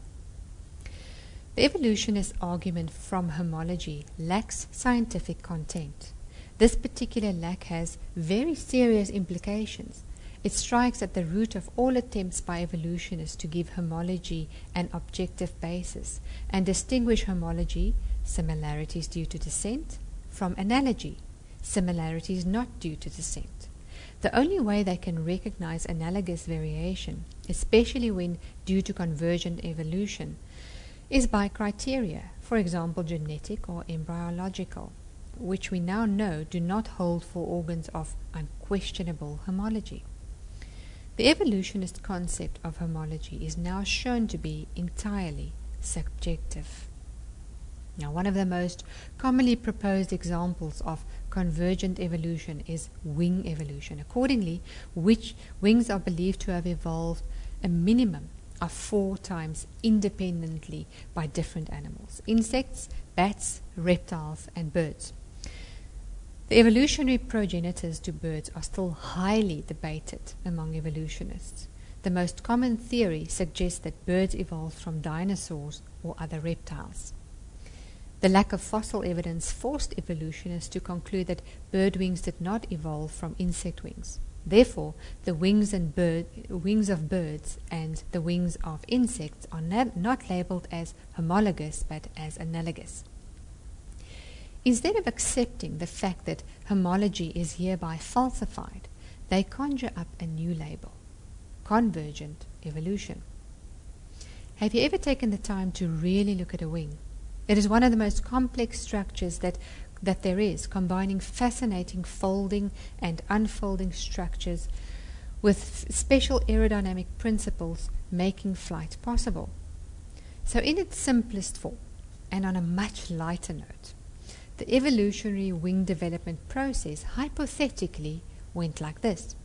The evolutionist argument from homology lacks scientific content. This particular lack has very serious implications. It strikes at the root of all attempts by evolutionists to give homology an objective basis and distinguish homology, similarities due to descent, from analogy, similarities not due to descent. The only way they can recognize analogous variation, especially when due to convergent evolution, is by criteria, for example genetic or embryological, which we now know do not hold for organs of unquestionable homology. The evolutionist concept of homology is now shown to be entirely subjective. Now, one of the most commonly proposed examples of convergent evolution is wing evolution. Accordingly, which wings are believed to have evolved a minimum of 4 times independently by different animals: insects, bats, reptiles, and birds. The evolutionary progenitors to birds are still highly debated among evolutionists. The most common theory suggests that birds evolved from dinosaurs or other reptiles. The lack of fossil evidence forced evolutionists to conclude that bird wings did not evolve from insect wings. Therefore, the wings of birds and the wings of insects are not labeled as homologous but as analogous. Instead of accepting the fact that homology is hereby falsified, they conjure up a new label: convergent evolution. Have you ever taken the time to really look at a wing? It is one of the most complex structures that there is, combining fascinating folding and unfolding structures with special aerodynamic principles making flight possible. So in its simplest form, and on a much lighter note, the evolutionary wing development process hypothetically went like this.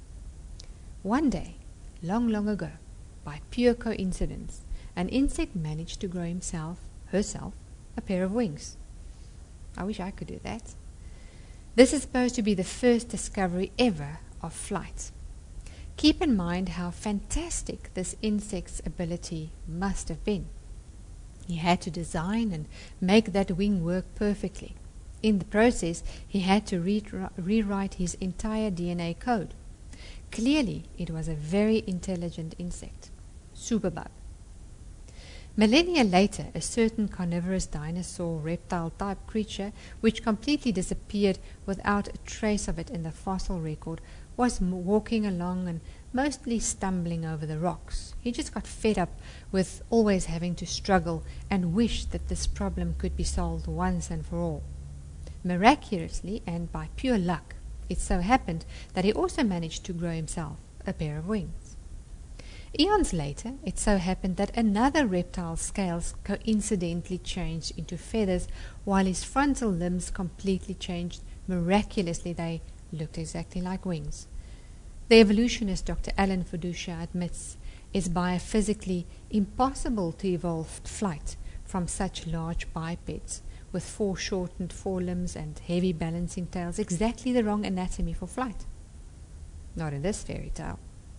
One day, long, long ago, by pure coincidence, an insect managed to grow herself, a pair of wings. I wish I could do that. This is supposed to be the first discovery ever of flight. Keep in mind how fantastic this insect's ability must have been. He had to design and make that wing work perfectly. In the process, he had to rewrite his entire DNA code. Clearly, it was a very intelligent insect. Superbug. Millennia later, a certain carnivorous dinosaur reptile-type creature, which completely disappeared without a trace of it in the fossil record, was walking along and mostly stumbling over the rocks. He just got fed up with always having to struggle and wished that this problem could be solved once and for all. Miraculously, and by pure luck, it so happened that he also managed to grow himself a pair of wings. Eons later, it so happened that another reptile's scales coincidentally changed into feathers, while his frontal limbs completely changed. Miraculously, they looked exactly like wings. The evolutionist Dr. Alan Feduccia admits it's biophysically impossible to evolve flight from such large bipeds with foreshortened forelimbs and heavy balancing tails, exactly the wrong anatomy for flight. Not in this fairy tale.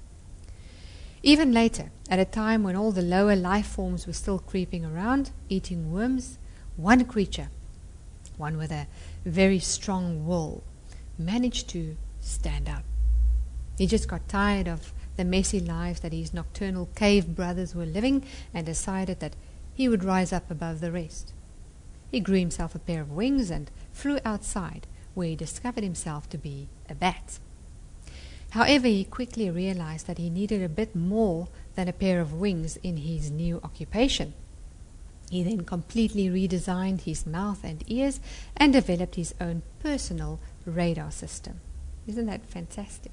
Even later, at a time when all the lower life forms were still creeping around, eating worms, one creature, one with a very strong will, managed to stand up. He just got tired of the messy lives that his nocturnal cave brothers were living and decided that he would rise up above the rest. He grew himself a pair of wings and flew outside, where he discovered himself to be a bat. However, he quickly realized that he needed a bit more than a pair of wings in his new occupation. He then completely redesigned his mouth and ears and developed his own personal radar system. Isn't that fantastic?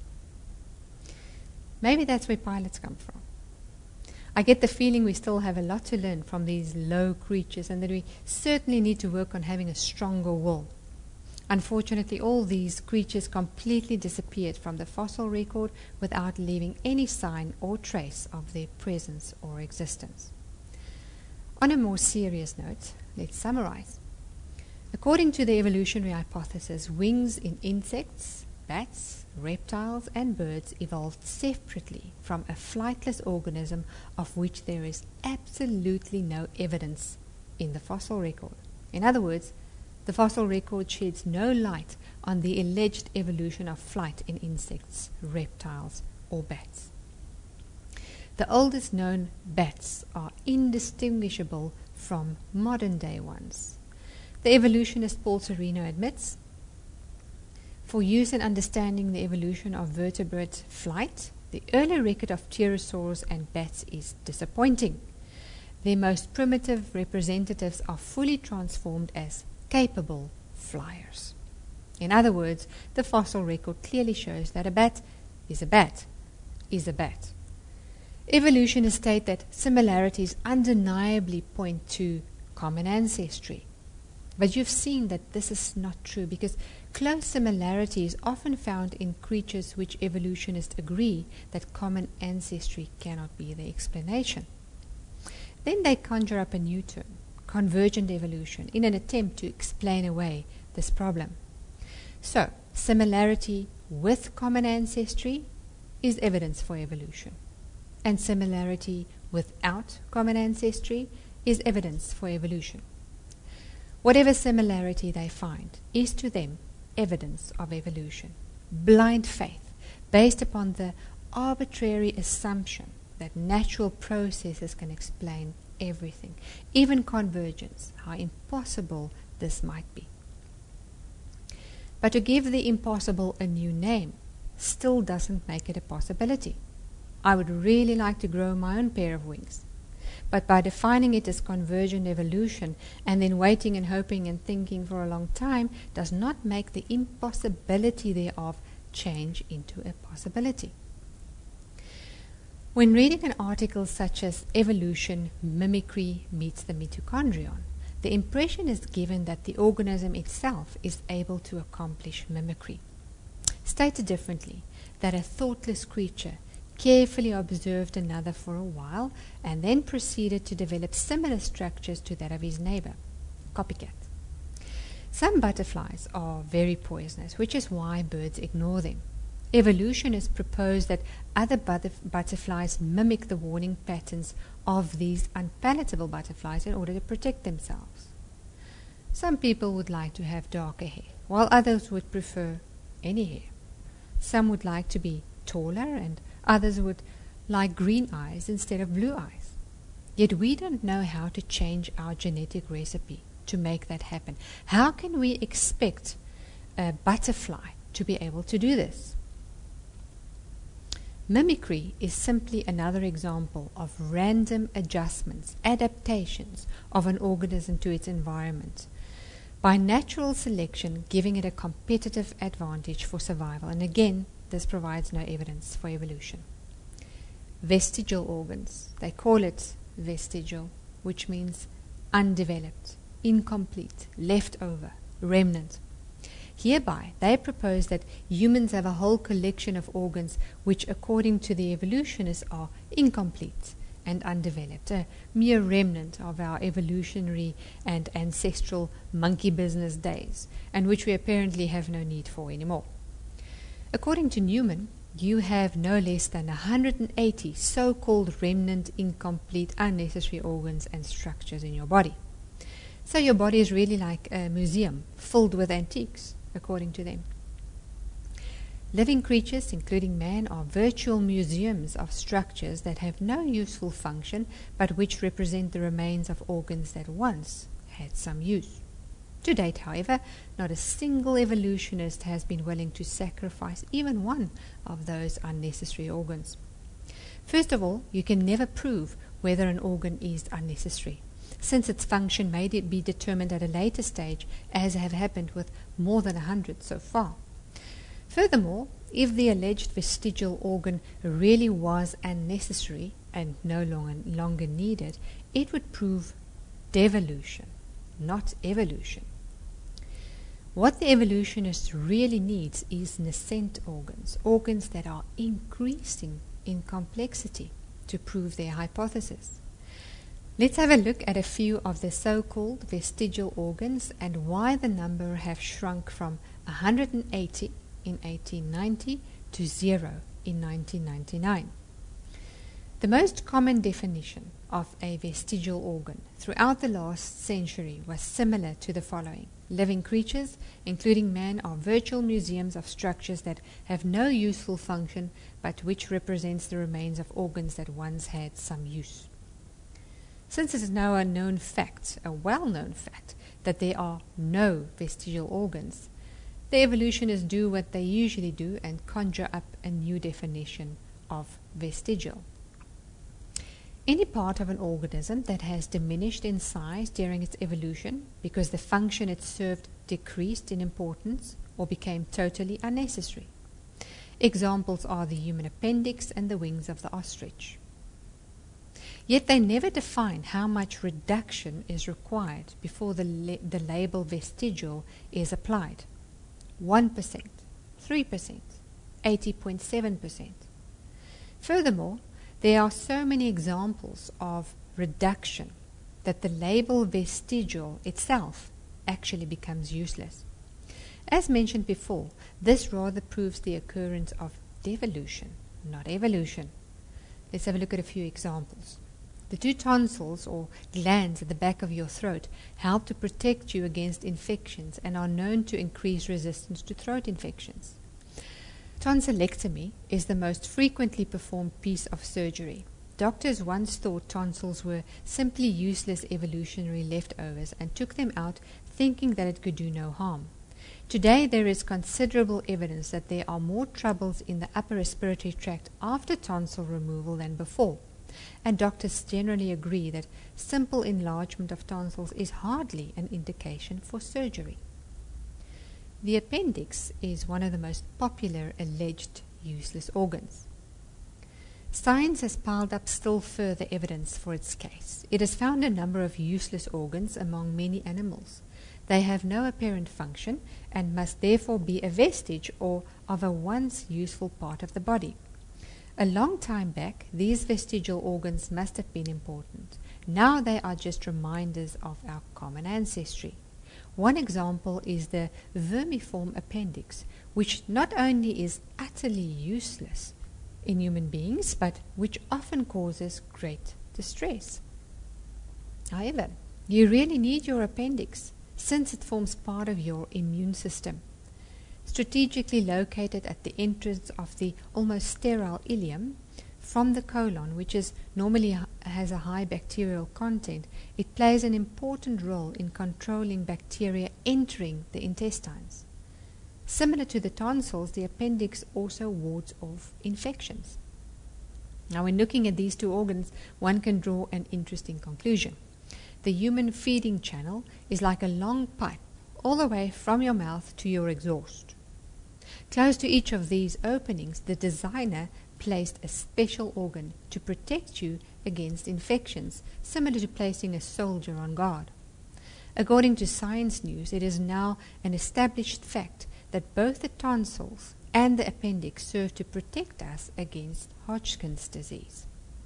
Maybe that's where pilots come from. I get the feeling we still have a lot to learn from these low creatures and that we certainly need to work on having a stronger will. Unfortunately, all these creatures completely disappeared from the fossil record without leaving any sign or trace of their presence or existence. On a more serious note, let's summarize. According to the evolutionary hypothesis, wings in insects, bats, reptiles, and birds evolved separately from a flightless organism of which there is absolutely no evidence in the fossil record. In other words, the fossil record sheds no light on the alleged evolution of flight in insects, reptiles, or bats. The oldest known bats are indistinguishable from modern-day ones. The evolutionist Paul Sereno admits, for use in understanding the evolution of vertebrate flight, the early record of pterosaurs and bats is disappointing. Their most primitive representatives are fully transformed as capable flyers. In other words, the fossil record clearly shows that a bat is a bat is a bat. Evolutionists state that similarities undeniably point to common ancestry, But you've seen that this is not true, because close similarity is often found in creatures which evolutionists agree that common ancestry cannot be the explanation. Then they conjure up a new term, convergent evolution, in an attempt to explain away this problem. So, similarity with common ancestry is evidence for evolution, and similarity without common ancestry is evidence for evolution. Whatever similarity they find is to them evidence of evolution. Blind faith, based upon the arbitrary assumption that natural processes can explain everything, even convergence, how impossible this might be. But to give the impossible a new name still doesn't make it a possibility. I would really like to grow my own pair of wings. But by defining it as convergent evolution and then waiting and hoping and thinking for a long time does not make the impossibility thereof change into a possibility. When reading an article such as Evolution, Mimicry Meets the Mitochondrion, the impression is given that the organism itself is able to accomplish mimicry. Stated differently, that a thoughtless creature carefully observed another for a while and then proceeded to develop similar structures to that of his neighbor, copycat. Some butterflies are very poisonous, which is why birds ignore them. Evolutionists propose that other butterflies mimic the warning patterns of these unpalatable butterflies in order to protect themselves. Some people would like to have darker hair, while others would prefer any hair. Some would like to be taller, and others would like green eyes instead of blue eyes. Yet we don't know how to change our genetic recipe to make that happen. How can we expect a butterfly to be able to do this? Mimicry is simply another example of random adjustments, adaptations of an organism to its environment, by natural selection giving it a competitive advantage for survival. And again, this provides no evidence for evolution. Vestigial organs, they call it vestigial, which means undeveloped, incomplete, left over, remnant. Hereby, they propose that humans have a whole collection of organs which, according to the evolutionists, are incomplete and undeveloped, a mere remnant of our evolutionary and ancestral monkey business days, and which we apparently have no need for anymore. According to Newman, you have no less than 180 so-called remnant, incomplete, unnecessary organs and structures in your body. So your body is really like a museum filled with antiques, according to them. Living creatures, including man, are virtual museums of structures that have no useful function, but which represent the remains of organs that once had some use. To date, however, not a single evolutionist has been willing to sacrifice even one of those unnecessary organs. First of all, you can never prove whether an organ is unnecessary, since its function may be determined at a later stage, as have happened with more than 100 so far. Furthermore, if the alleged vestigial organ really was unnecessary and no longer needed, it would prove devolution, not evolution. What the evolutionist really needs is nascent organs, organs that are increasing in complexity to prove their hypothesis. Let's have a look at a few of the so-called vestigial organs and why the number have shrunk from 180 in 1890 to 0 in 1999. The most common definition of a vestigial organ throughout the last century was similar to the following. Living creatures, including man, are virtual museums of structures that have no useful function, but which represents the remains of organs that once had some use. Since it is now a known fact, a well-known fact, that there are no vestigial organs, the evolutionists do what they usually do and conjure up a new definition of vestigial. Any part of an organism that has diminished in size during its evolution because the function it served decreased in importance or became totally unnecessary. Examples are the human appendix and the wings of the ostrich. Yet they never define how much reduction is required before the label vestigial is applied. 1%, 3%, 80.7%. Furthermore, there are so many examples of reduction that the label vestigial itself actually becomes useless. As mentioned before, this rather proves the occurrence of devolution, not evolution. Let's have a look at a few examples. The 2 tonsils or glands at the back of your throat help to protect you against infections and are known to increase resistance to throat infections. Tonsillectomy is the most frequently performed piece of surgery. Doctors once thought tonsils were simply useless evolutionary leftovers and took them out thinking that it could do no harm. Today there is considerable evidence that there are more troubles in the upper respiratory tract after tonsil removal than before, and doctors generally agree that simple enlargement of tonsils is hardly an indication for surgery. The appendix is one of the most popular alleged useless organs. Science has piled up still further evidence for its case. It has found a number of useless organs among many animals. They have no apparent function and must therefore be a vestige or of a once useful part of the body. A long time back, these vestigial organs must have been important. Now they are just reminders of our common ancestry. One example is the vermiform appendix, which not only is utterly useless in human beings, but which often causes great distress. However, you really need your appendix, since it forms part of your immune system. Strategically located at the entrance of the almost sterile ileum from the colon, which normally has a high bacterial content, it plays an important role in controlling bacteria entering the intestines. Similar to the tonsils, the appendix also wards off infections. Now, when looking at these 2 organs, one can draw an interesting conclusion. The human feeding channel is like a long pipe all the way from your mouth to your exhaust. Close to each of these openings, the designer placed a special organ to protect you against infections, similar to placing a soldier on guard. According to Science News, it is now an established fact that both the tonsils and the appendix serve to protect us against Hodgkin's disease.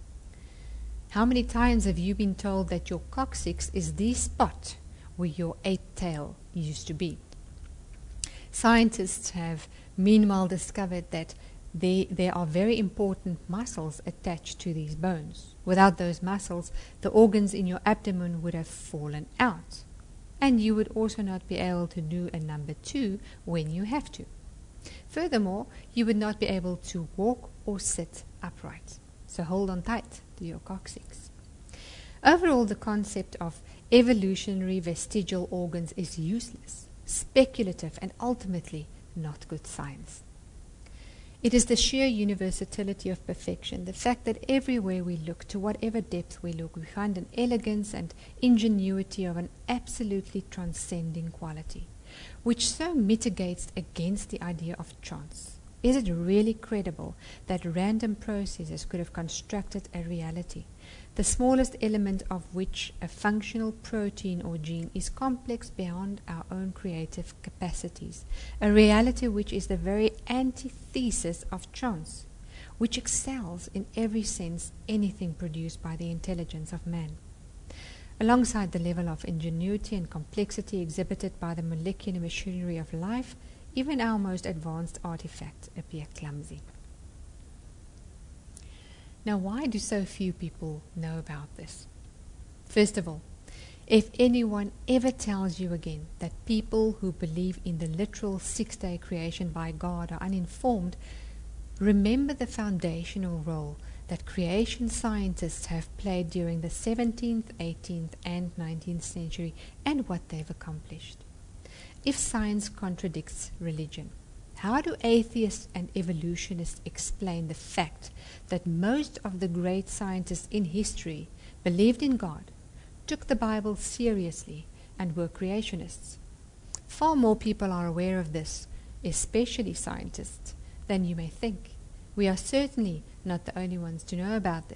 How many times have you been told that your coccyx is the spot where your 8th tail used to be? Scientists have meanwhile discovered that there are very important muscles attached to these bones. Without those muscles, the organs in your abdomen would have fallen out, and you would also not be able to do a number 2 when you have to. Furthermore, you would not be able to walk or sit upright. So hold on tight to your coccyx. Overall, the concept of evolutionary vestigial organs is useless, speculative, and ultimately not good science. It is the sheer universality of perfection, the fact that everywhere we look, to whatever depth we look, we find an elegance and ingenuity of an absolutely transcending quality, which so mitigates against the idea of chance. Is it really credible that random processes could have constructed a reality, the smallest element of which, a functional protein or gene, is complex beyond our own creative capacities, a reality which is the very antithesis of chance, which excels in every sense anything produced by the intelligence of man? Alongside the level of ingenuity and complexity exhibited by the molecular machinery of life, even our most advanced artifacts appear clumsy. Now, why do so few people know about this? First of all, if anyone ever tells you again that people who believe in the literal 6-day creation by God are uninformed, remember the foundational role that creation scientists have played during the 17th, 18th, and 19th century and what they've accomplished. If science contradicts religion, how do atheists and evolutionists explain the fact that most of the great scientists in history believed in God, took the Bible seriously, and were creationists? Far more people are aware of this, especially scientists, than you may think. We are certainly not the only ones to know about this.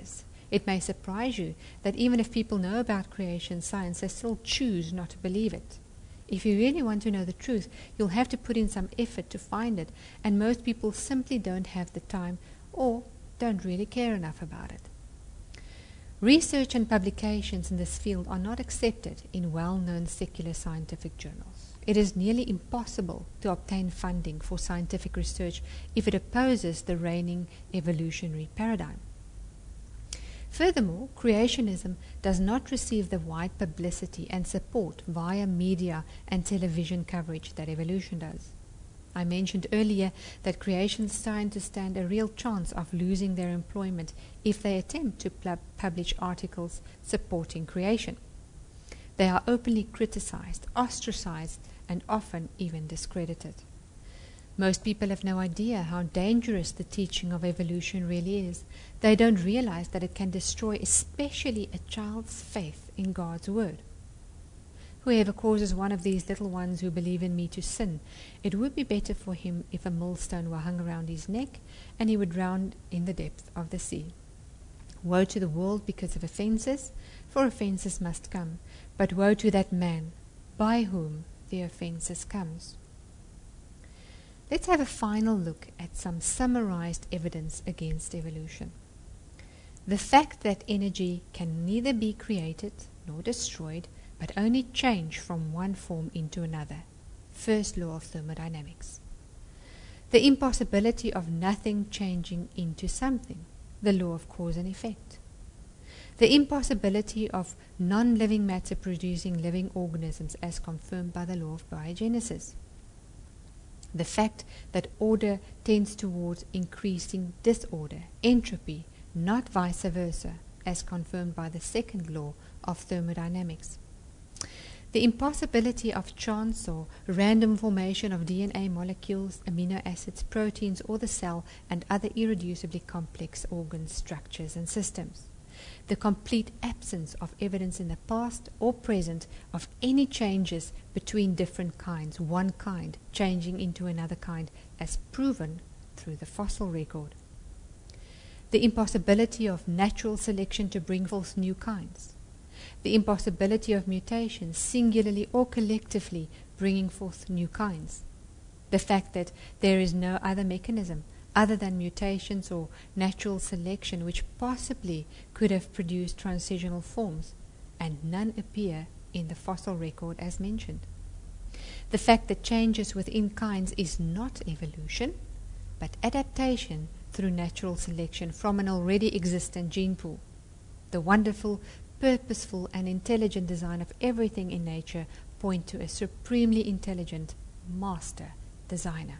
It may surprise you that even if people know about creation science, they still choose not to believe it. If you really want to know the truth, you'll have to put in some effort to find it, and most people simply don't have the time or don't really care enough about it. Research and publications in this field are not accepted in well-known secular scientific journals. It is nearly impossible to obtain funding for scientific research if it opposes the reigning evolutionary paradigm. Furthermore, creationism does not receive the wide publicity and support via media and television coverage that evolution does. I mentioned earlier that creation scientists stand a real chance of losing their employment if they attempt to publish articles supporting creation. They are openly criticized, ostracized, and often even discredited. Most people have no idea how dangerous the teaching of evolution really is. They don't realize that it can destroy especially a child's faith in God's word. Whoever causes one of these little ones who believe in me to sin, it would be better for him if a millstone were hung around his neck and he would drown in the depth of the sea. Woe to the world because of offenses, for offenses must come, but woe to that man by whom the offenses comes. Let's have a final look at some summarized evidence against evolution. The fact that energy can neither be created nor destroyed, but only change from one form into another. First law of thermodynamics. The impossibility of nothing changing into something. The law of cause and effect. The impossibility of non-living matter producing living organisms as confirmed by the law of biogenesis. The fact that order tends towards increasing disorder, entropy, not vice versa, as confirmed by the second law of thermodynamics. The impossibility of chance or random formation of DNA molecules, amino acids, proteins, or the cell and other irreducibly complex organ structures and systems. The complete absence of evidence in the past or present of any changes between different kinds, one kind changing into another kind, as proven through the fossil record. The impossibility of natural selection to bring forth new kinds. The impossibility of mutation, singularly or collectively, bringing forth new kinds. The fact that there is no other mechanism other than mutations or natural selection which possibly could have produced transitional forms, and none appear in the fossil record as mentioned. The fact that changes within kinds is not evolution, but adaptation through natural selection from an already existent gene pool. The wonderful, purposeful, and intelligent design of everything in nature point to a supremely intelligent master designer.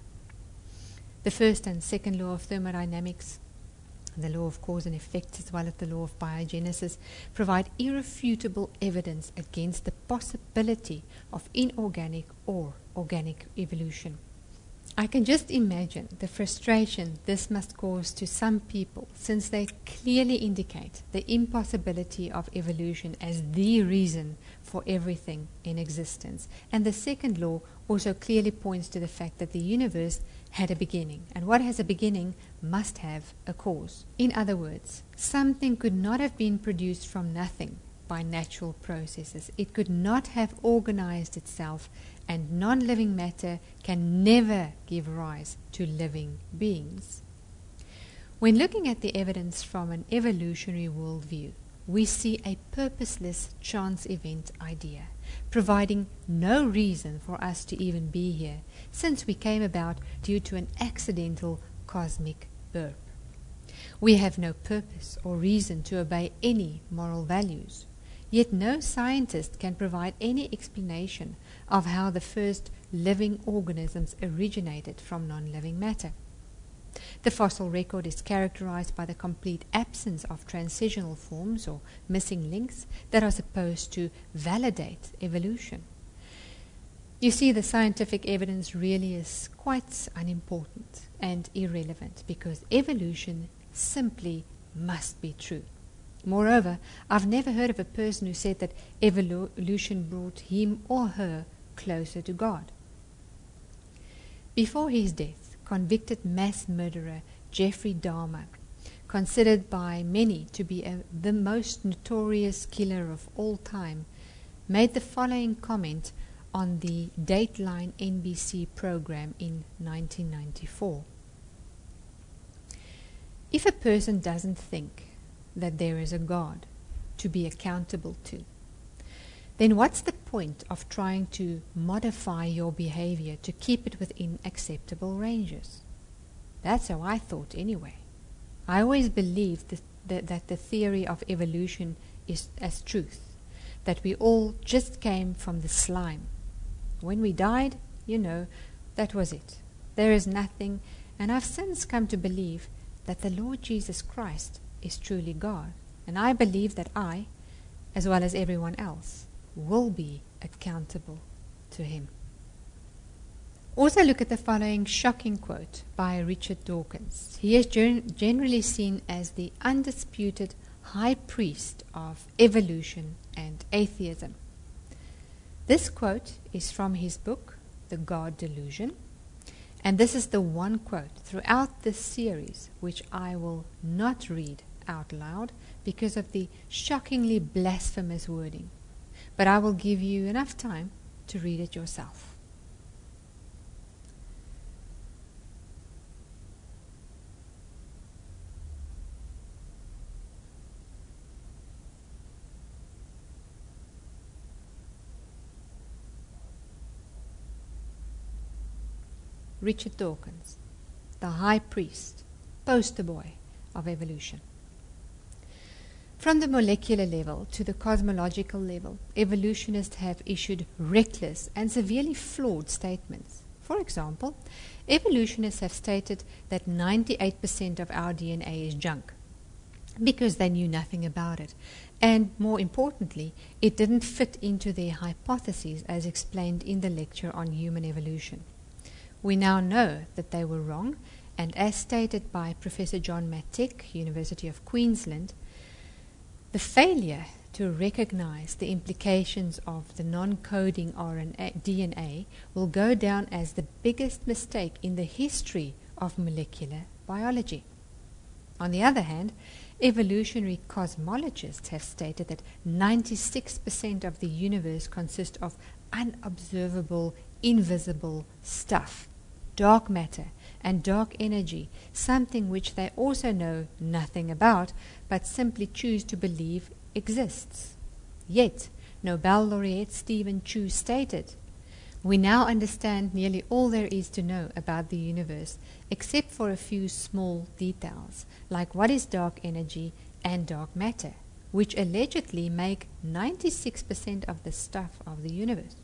The first and second law of thermodynamics, the law of cause and effect, as well as the law of biogenesis, provide irrefutable evidence against the possibility of inorganic or organic evolution. I can just imagine the frustration this must cause to some people, since they clearly indicate the impossibility of evolution as the reason for everything in existence. And the second law also clearly points to the fact that the universe had a beginning, and what has a beginning must have a cause. In other words, something could not have been produced from nothing by natural processes. It could not have organized itself, and non-living matter can never give rise to living beings. When looking at the evidence from an evolutionary worldview, we see a purposeless chance event idea, providing no reason for us to even be here, since we came about due to an accidental cosmic burp. We have no purpose or reason to obey any moral values. Yet no scientist can provide any explanation of how the first living organisms originated from non-living matter. The fossil record is characterized by the complete absence of transitional forms or missing links that are supposed to validate evolution. You see, the scientific evidence really is quite unimportant and irrelevant because evolution simply must be true. Moreover, I've never heard of a person who said that evolution brought him or her closer to God. Before his death, convicted mass murderer Jeffrey Dahmer considered by many to be the most notorious killer of all time, made the following comment on the Dateline NBC program in 1994. If a person doesn't think that there is a God to be accountable to, then what's the point of trying to modify your behavior to keep it within acceptable ranges? That's how I thought anyway. I always believed that the theory of evolution is as truth, that we all just came from the slime. When we died, that was it. There is nothing, and I've since come to believe that the Lord Jesus Christ is truly God, and I believe that I, as well as everyone else, will be accountable to Him. Also look at the following shocking quote by Richard Dawkins. He is generally seen as the undisputed high priest of evolution and atheism. This quote is from his book, The God Delusion, and this is the one quote throughout this series which I will not read out loud because of the shockingly blasphemous wording, but I will give you enough time to read it yourself. Richard Dawkins, the high priest, poster boy of evolution. From the molecular level to the cosmological level, evolutionists have issued reckless and severely flawed statements. For example, evolutionists have stated that 98% of our DNA is junk because they knew nothing about it. And more importantly, it didn't fit into their hypotheses as explained in the lecture on human evolution. We now know that they were wrong, and as stated by Professor John Mattick, University of Queensland, the failure to recognize the implications of the non-coding DNA will go down as the biggest mistake in the history of molecular biology. On the other hand, evolutionary cosmologists have stated that 96% of the universe consists of unobservable, invisible stuff, dark matter and dark energy, something which they also know nothing about, but simply choose to believe exists. Yet, Nobel laureate Stephen Chu stated, "We now understand nearly all there is to know about the universe, except for a few small details, like what is dark energy and dark matter, which allegedly make 96% of the stuff of the universe."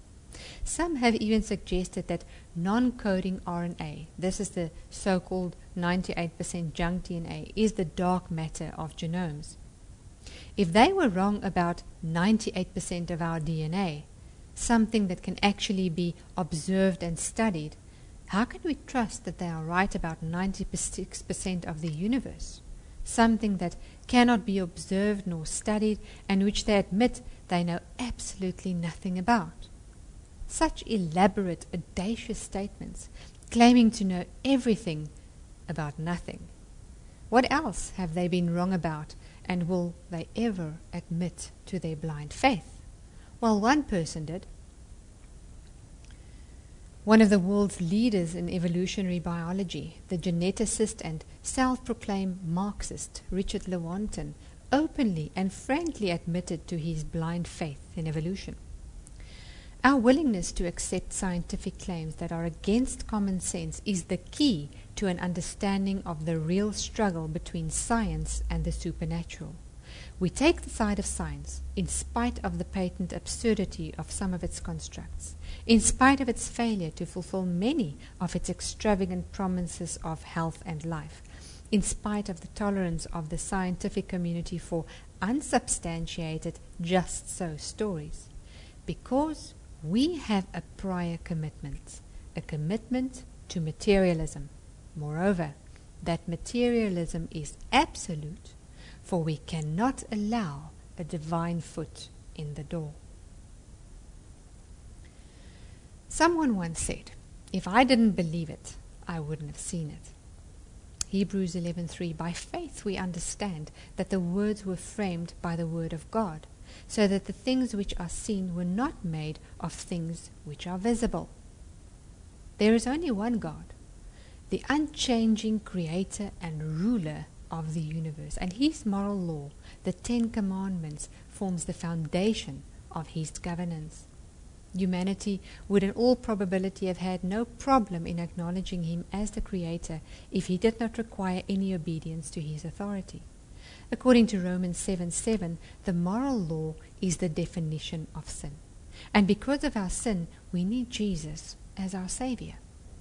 Some have even suggested that non-coding RNA, this is the so-called 98% junk DNA, is the dark matter of genomes. If they were wrong about 98% of our DNA, something that can actually be observed and studied, how can we trust that they are right about 96% of the universe, something that cannot be observed nor studied and which they admit they know absolutely nothing about? Such elaborate, audacious statements, claiming to know everything about nothing. What else have they been wrong about, and will they ever admit to their blind faith? Well, one person did. One of the world's leaders in evolutionary biology, the geneticist and self-proclaimed Marxist Richard Lewontin, openly and frankly admitted to his blind faith in evolution. Our willingness to accept scientific claims that are against common sense is the key to an understanding of the real struggle between science and the supernatural. We take the side of science in spite of the patent absurdity of some of its constructs, in spite of its failure to fulfill many of its extravagant promises of health and life, in spite of the tolerance of the scientific community for unsubstantiated just-so stories, because we have a prior commitment, a commitment to materialism. Moreover, that materialism is absolute, for we cannot allow a divine foot in the door. Someone once said, "If I didn't believe it, I wouldn't have seen it." Hebrews 11:3, by faith we understand that the words were framed by the word of God, so that the things which are seen were not made of things which are visible. There is only one God, the unchanging creator and ruler of the universe, and his moral law, the 10 Commandments, forms the foundation of his governance. Humanity would in all probability have had no problem in acknowledging him as the creator if he did not require any obedience to his authority. According to Romans 7:7, the moral law is the definition of sin. And because of our sin, we need Jesus as our Savior.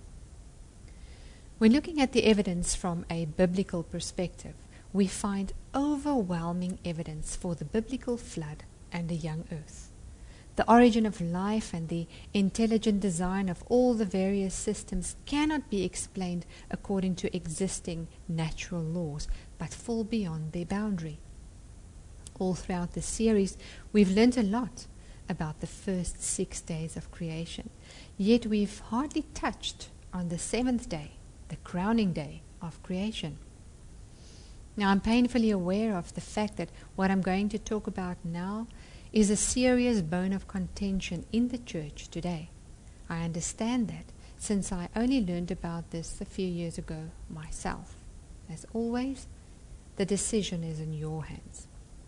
When looking at the evidence from a biblical perspective, we find overwhelming evidence for the biblical flood and a young earth. The origin of life and the intelligent design of all the various systems cannot be explained according to existing natural laws, but fall beyond their boundary. All throughout this series, we've learned a lot about the first 6 days of creation, yet we've hardly touched on the 7th day, the crowning day of creation. Now, I'm painfully aware of the fact that what I'm going to talk about now is a serious bone of contention in the church today. I understand that, since I only learned about this a few years ago myself. As always, the decision is in your hands.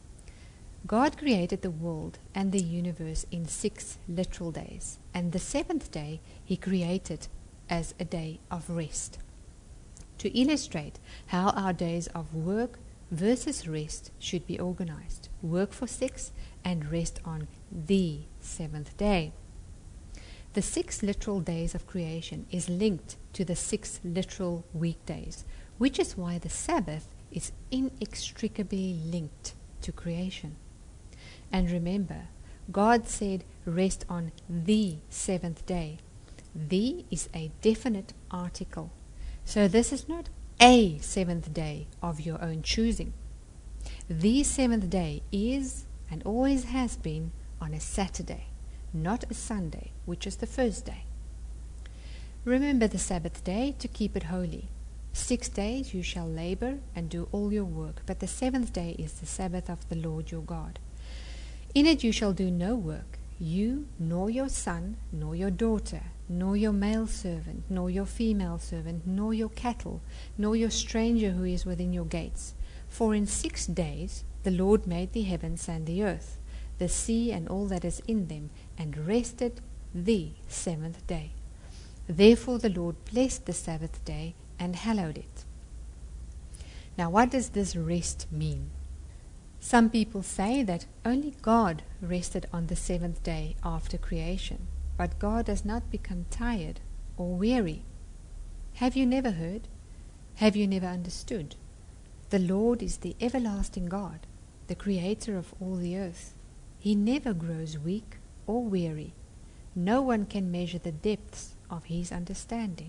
God created the world and the universe in 6 literal days, and the 7th day he created as a day of rest. To illustrate how our days of work versus rest should be organized. Work for 6 and rest on the 7th day. The 6 literal days of creation is linked to the 6 literal weekdays, which is why the Sabbath is inextricably linked to creation. And remember, God said rest on the 7th day. The is a definite article. So this is not a 7th day of your own choosing. The 7th day is and always has been on a Saturday, not a Sunday, which is the first day. Remember the Sabbath day to keep it holy. 6 days you shall labor and do all your work, but the 7th day is the Sabbath of the Lord your God. In it you shall do no work, you, nor your son, nor your daughter, nor your male servant, nor your female servant, nor your cattle, nor your stranger who is within your gates. For in 6 days the Lord made the heavens and the earth, the sea and all that is in them, and rested the 7th day. Therefore the Lord blessed the Sabbath day and hallowed it. Now, what does this rest mean? Some people say that only God rested on the 7th day after creation, but God does not become tired or weary. Have you never heard? Have you never understood? The Lord is the everlasting God, the creator of all the earth. He never grows weak or weary. No one can measure the depths of his understanding.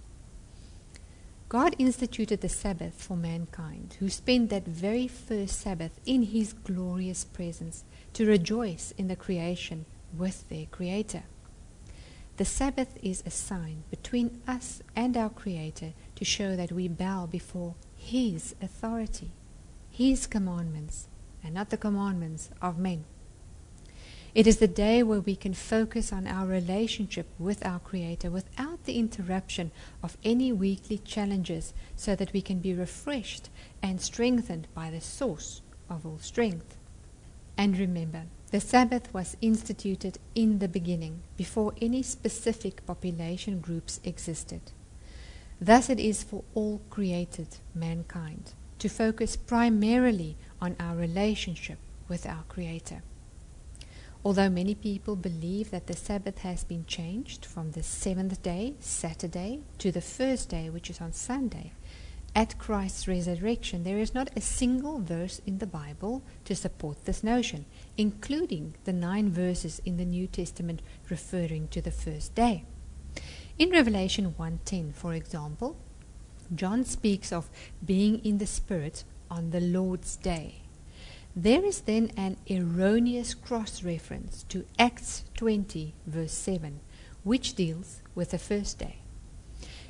God instituted the Sabbath for mankind, who spent that very first Sabbath in his glorious presence to rejoice in the creation with their Creator. The Sabbath is a sign between us and our Creator to show that we bow before his authority, his commandments, and not the commandments of men. It is the day where we can focus on our relationship with our Creator without the interruption of any weekly challenges, so that we can be refreshed and strengthened by the source of all strength. And remember, the Sabbath was instituted in the beginning, before any specific population groups existed. Thus it is for all created mankind to focus primarily on our relationship with our Creator. Although many people believe that the Sabbath has been changed from the 7th day, Saturday, to the first day, which is on Sunday, at Christ's resurrection, there is not a single verse in the Bible to support this notion, including the 9 verses in the New Testament referring to the first day. In Revelation 1:10, for example, John speaks of being in the Spirit on the Lord's day. There is then an erroneous cross-reference to Acts 20, verse 7, which deals with the first day.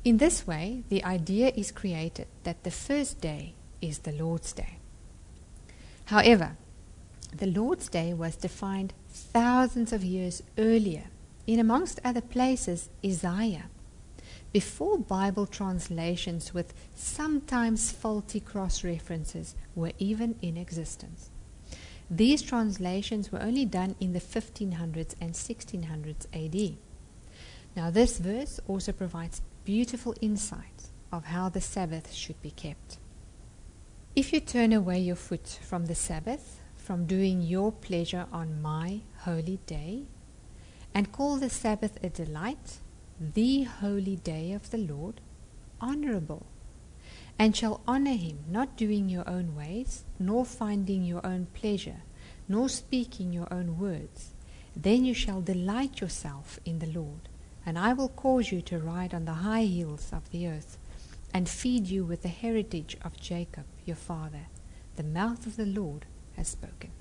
In this way, the idea is created that the first day is the Lord's Day. However, the Lord's Day was defined thousands of years earlier, in amongst other places, Isaiah, before Bible translations with sometimes faulty cross-references were even in existence. These translations were only done in the 1500s and 1600s AD. Now this verse also provides beautiful insight of how the Sabbath should be kept. If you turn away your foot from the Sabbath, from doing your pleasure on my holy day, and call the Sabbath a delight, the holy day of the Lord, honorable, and shall honor him, not doing your own ways, nor finding your own pleasure, nor speaking your own words, then you shall delight yourself in the Lord, and I will cause you to ride on the high hills of the earth, and feed you with the heritage of Jacob your father. The mouth of the Lord has spoken.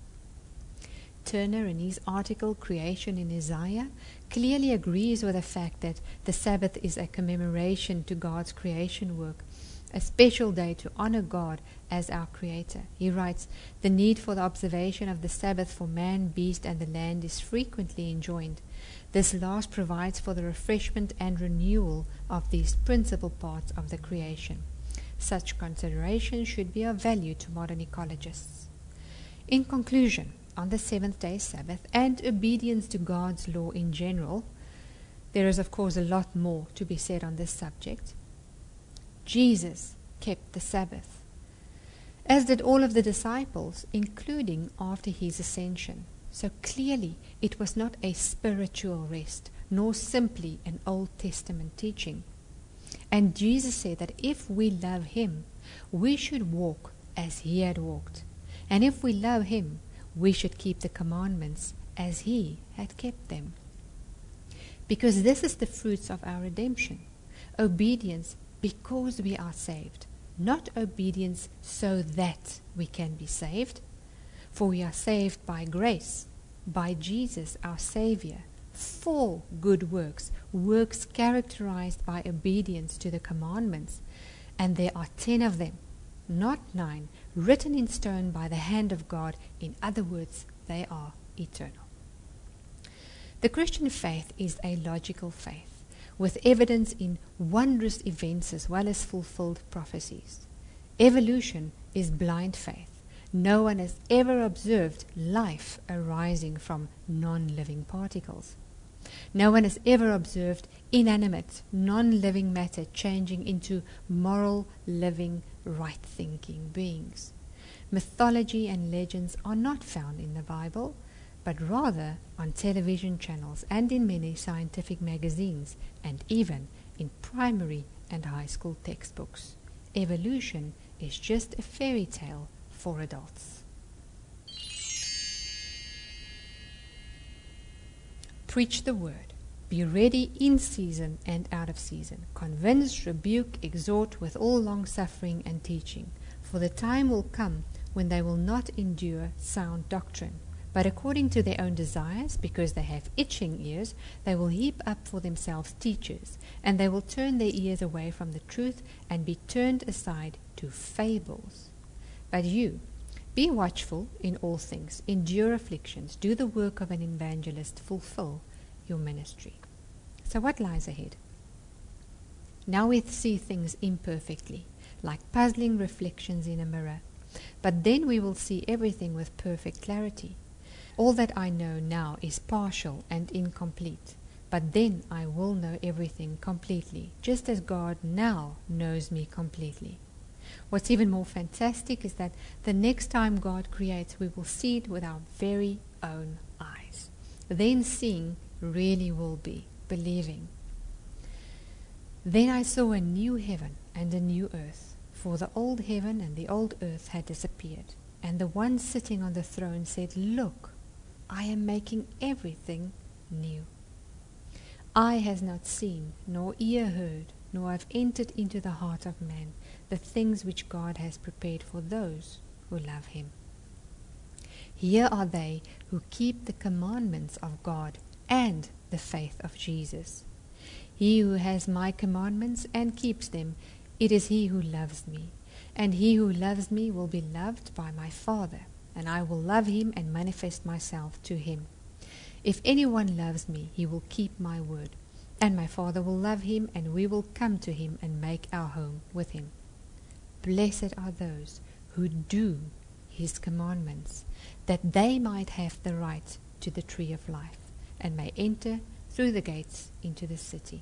Turner, in his article Creation in Isaiah, clearly agrees with the fact that the Sabbath is a commemoration to God's creation work, a special day to honor God as our Creator. He writes, "The need for the observation of the Sabbath for man, beast, and the land is frequently enjoined. This last provides for the refreshment and renewal of these principal parts of the creation. Such consideration should be of value to modern ecologists." In conclusion, on the seventh-day Sabbath and obedience to God's law in general, there is of course a lot more to be said on this subject. Jesus kept the Sabbath, as did all of the disciples, including after his ascension. So clearly it was not a spiritual rest, nor simply an Old Testament teaching. And Jesus said that if we love him, we should walk as he had walked. And if we love him, we should keep the commandments as he had kept them. Because this is the fruits of our redemption. Obedience because we are saved, not obedience so that we can be saved. For we are saved by grace, by Jesus our Savior, for good works, works characterized by obedience to the commandments. And there are 10 of them, not 9, written in stone by the hand of God. In other words, they are eternal. The Christian faith is a logical faith, with evidence in wondrous events as well as fulfilled prophecies. Evolution is blind faith. No one has ever observed life arising from non-living particles. No one has ever observed inanimate, non-living matter changing into moral, living, right-thinking beings. Mythology and legends are not found in the Bible, but rather on television channels and in many scientific magazines, and even in primary and high school textbooks. Evolution is just a fairy tale for adults. Preach the word. Be ready in season and out of season. Convince, rebuke, exhort with all long-suffering and teaching. For the time will come when they will not endure sound doctrine, but according to their own desires, because they have itching ears, they will heap up for themselves teachers, and they will turn their ears away from the truth and be turned aside to fables. But you, be watchful in all things, endure afflictions, do the work of an evangelist, fulfill your ministry. So what lies ahead? Now we see things imperfectly, like puzzling reflections in a mirror, but then we will see everything with perfect clarity. All that I know now is partial and incomplete, but then I will know everything completely, just as God now knows me completely. What's even more fantastic is that the next time God creates, we will see it with our very own eyes. Then seeing really will be believing. Then I saw a new heaven and a new earth, for the old heaven and the old earth had disappeared, and the one sitting on the throne said, "Look, I am making everything new." Eye has not seen, nor ear heard, nor have entered into the heart of man the things which God has prepared for those who love him. Here are they who keep the commandments of God and the faith of Jesus. He who has my commandments and keeps them, it is he who loves me. And he who loves me will be loved by my Father, and I will love him and manifest myself to him. If anyone loves me, he will keep my word, and my Father will love him, and we will come to him and make our home with him. Blessed are those who do his commandments, that they might have the right to the tree of life, and may enter through the gates into the city.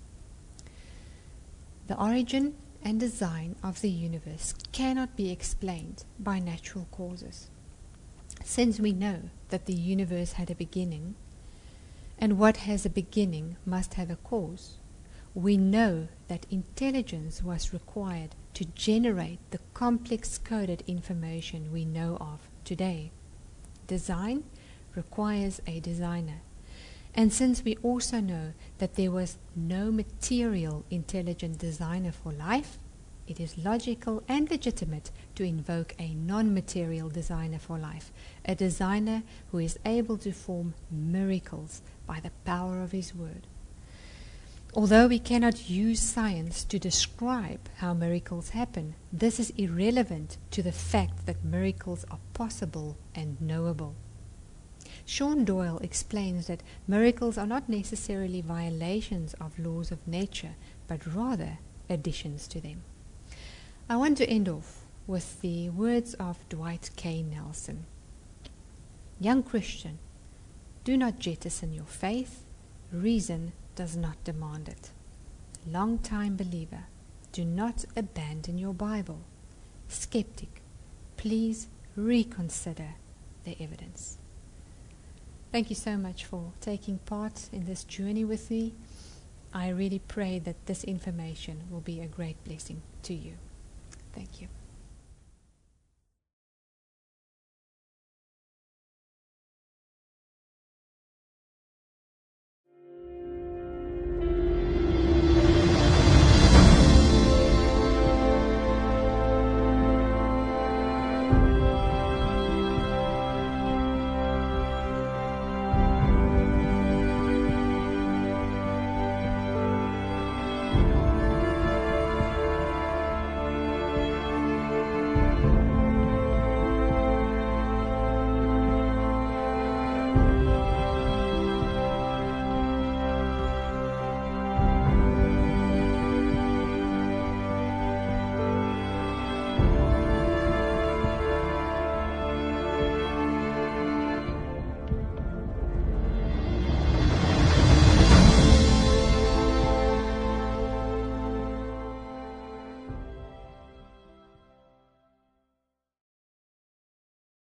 The origin and design of the universe cannot be explained by natural causes. Since we know that the universe had a beginning, and what has a beginning must have a cause, we know that intelligence was required to generate the complex coded information we know of today. Design requires a designer. And since we also know that there was no material intelligent designer for life, it is logical and legitimate to invoke a non-material designer for life, a designer who is able to form miracles by the power of his word. Although we cannot use science to describe how miracles happen, this is irrelevant to the fact that miracles are possible and knowable. Sean Doyle explains that miracles are not necessarily violations of laws of nature, but rather additions to them. I want to end off with the words of Dwight K. Nelson. Young Christian, do not jettison your faith. Reason does not demand it. Long-time believer, do not abandon your Bible. Skeptic, please reconsider the evidence. Thank you so much for taking part in this journey with me. I really pray that this information will be a great blessing to you. Thank you.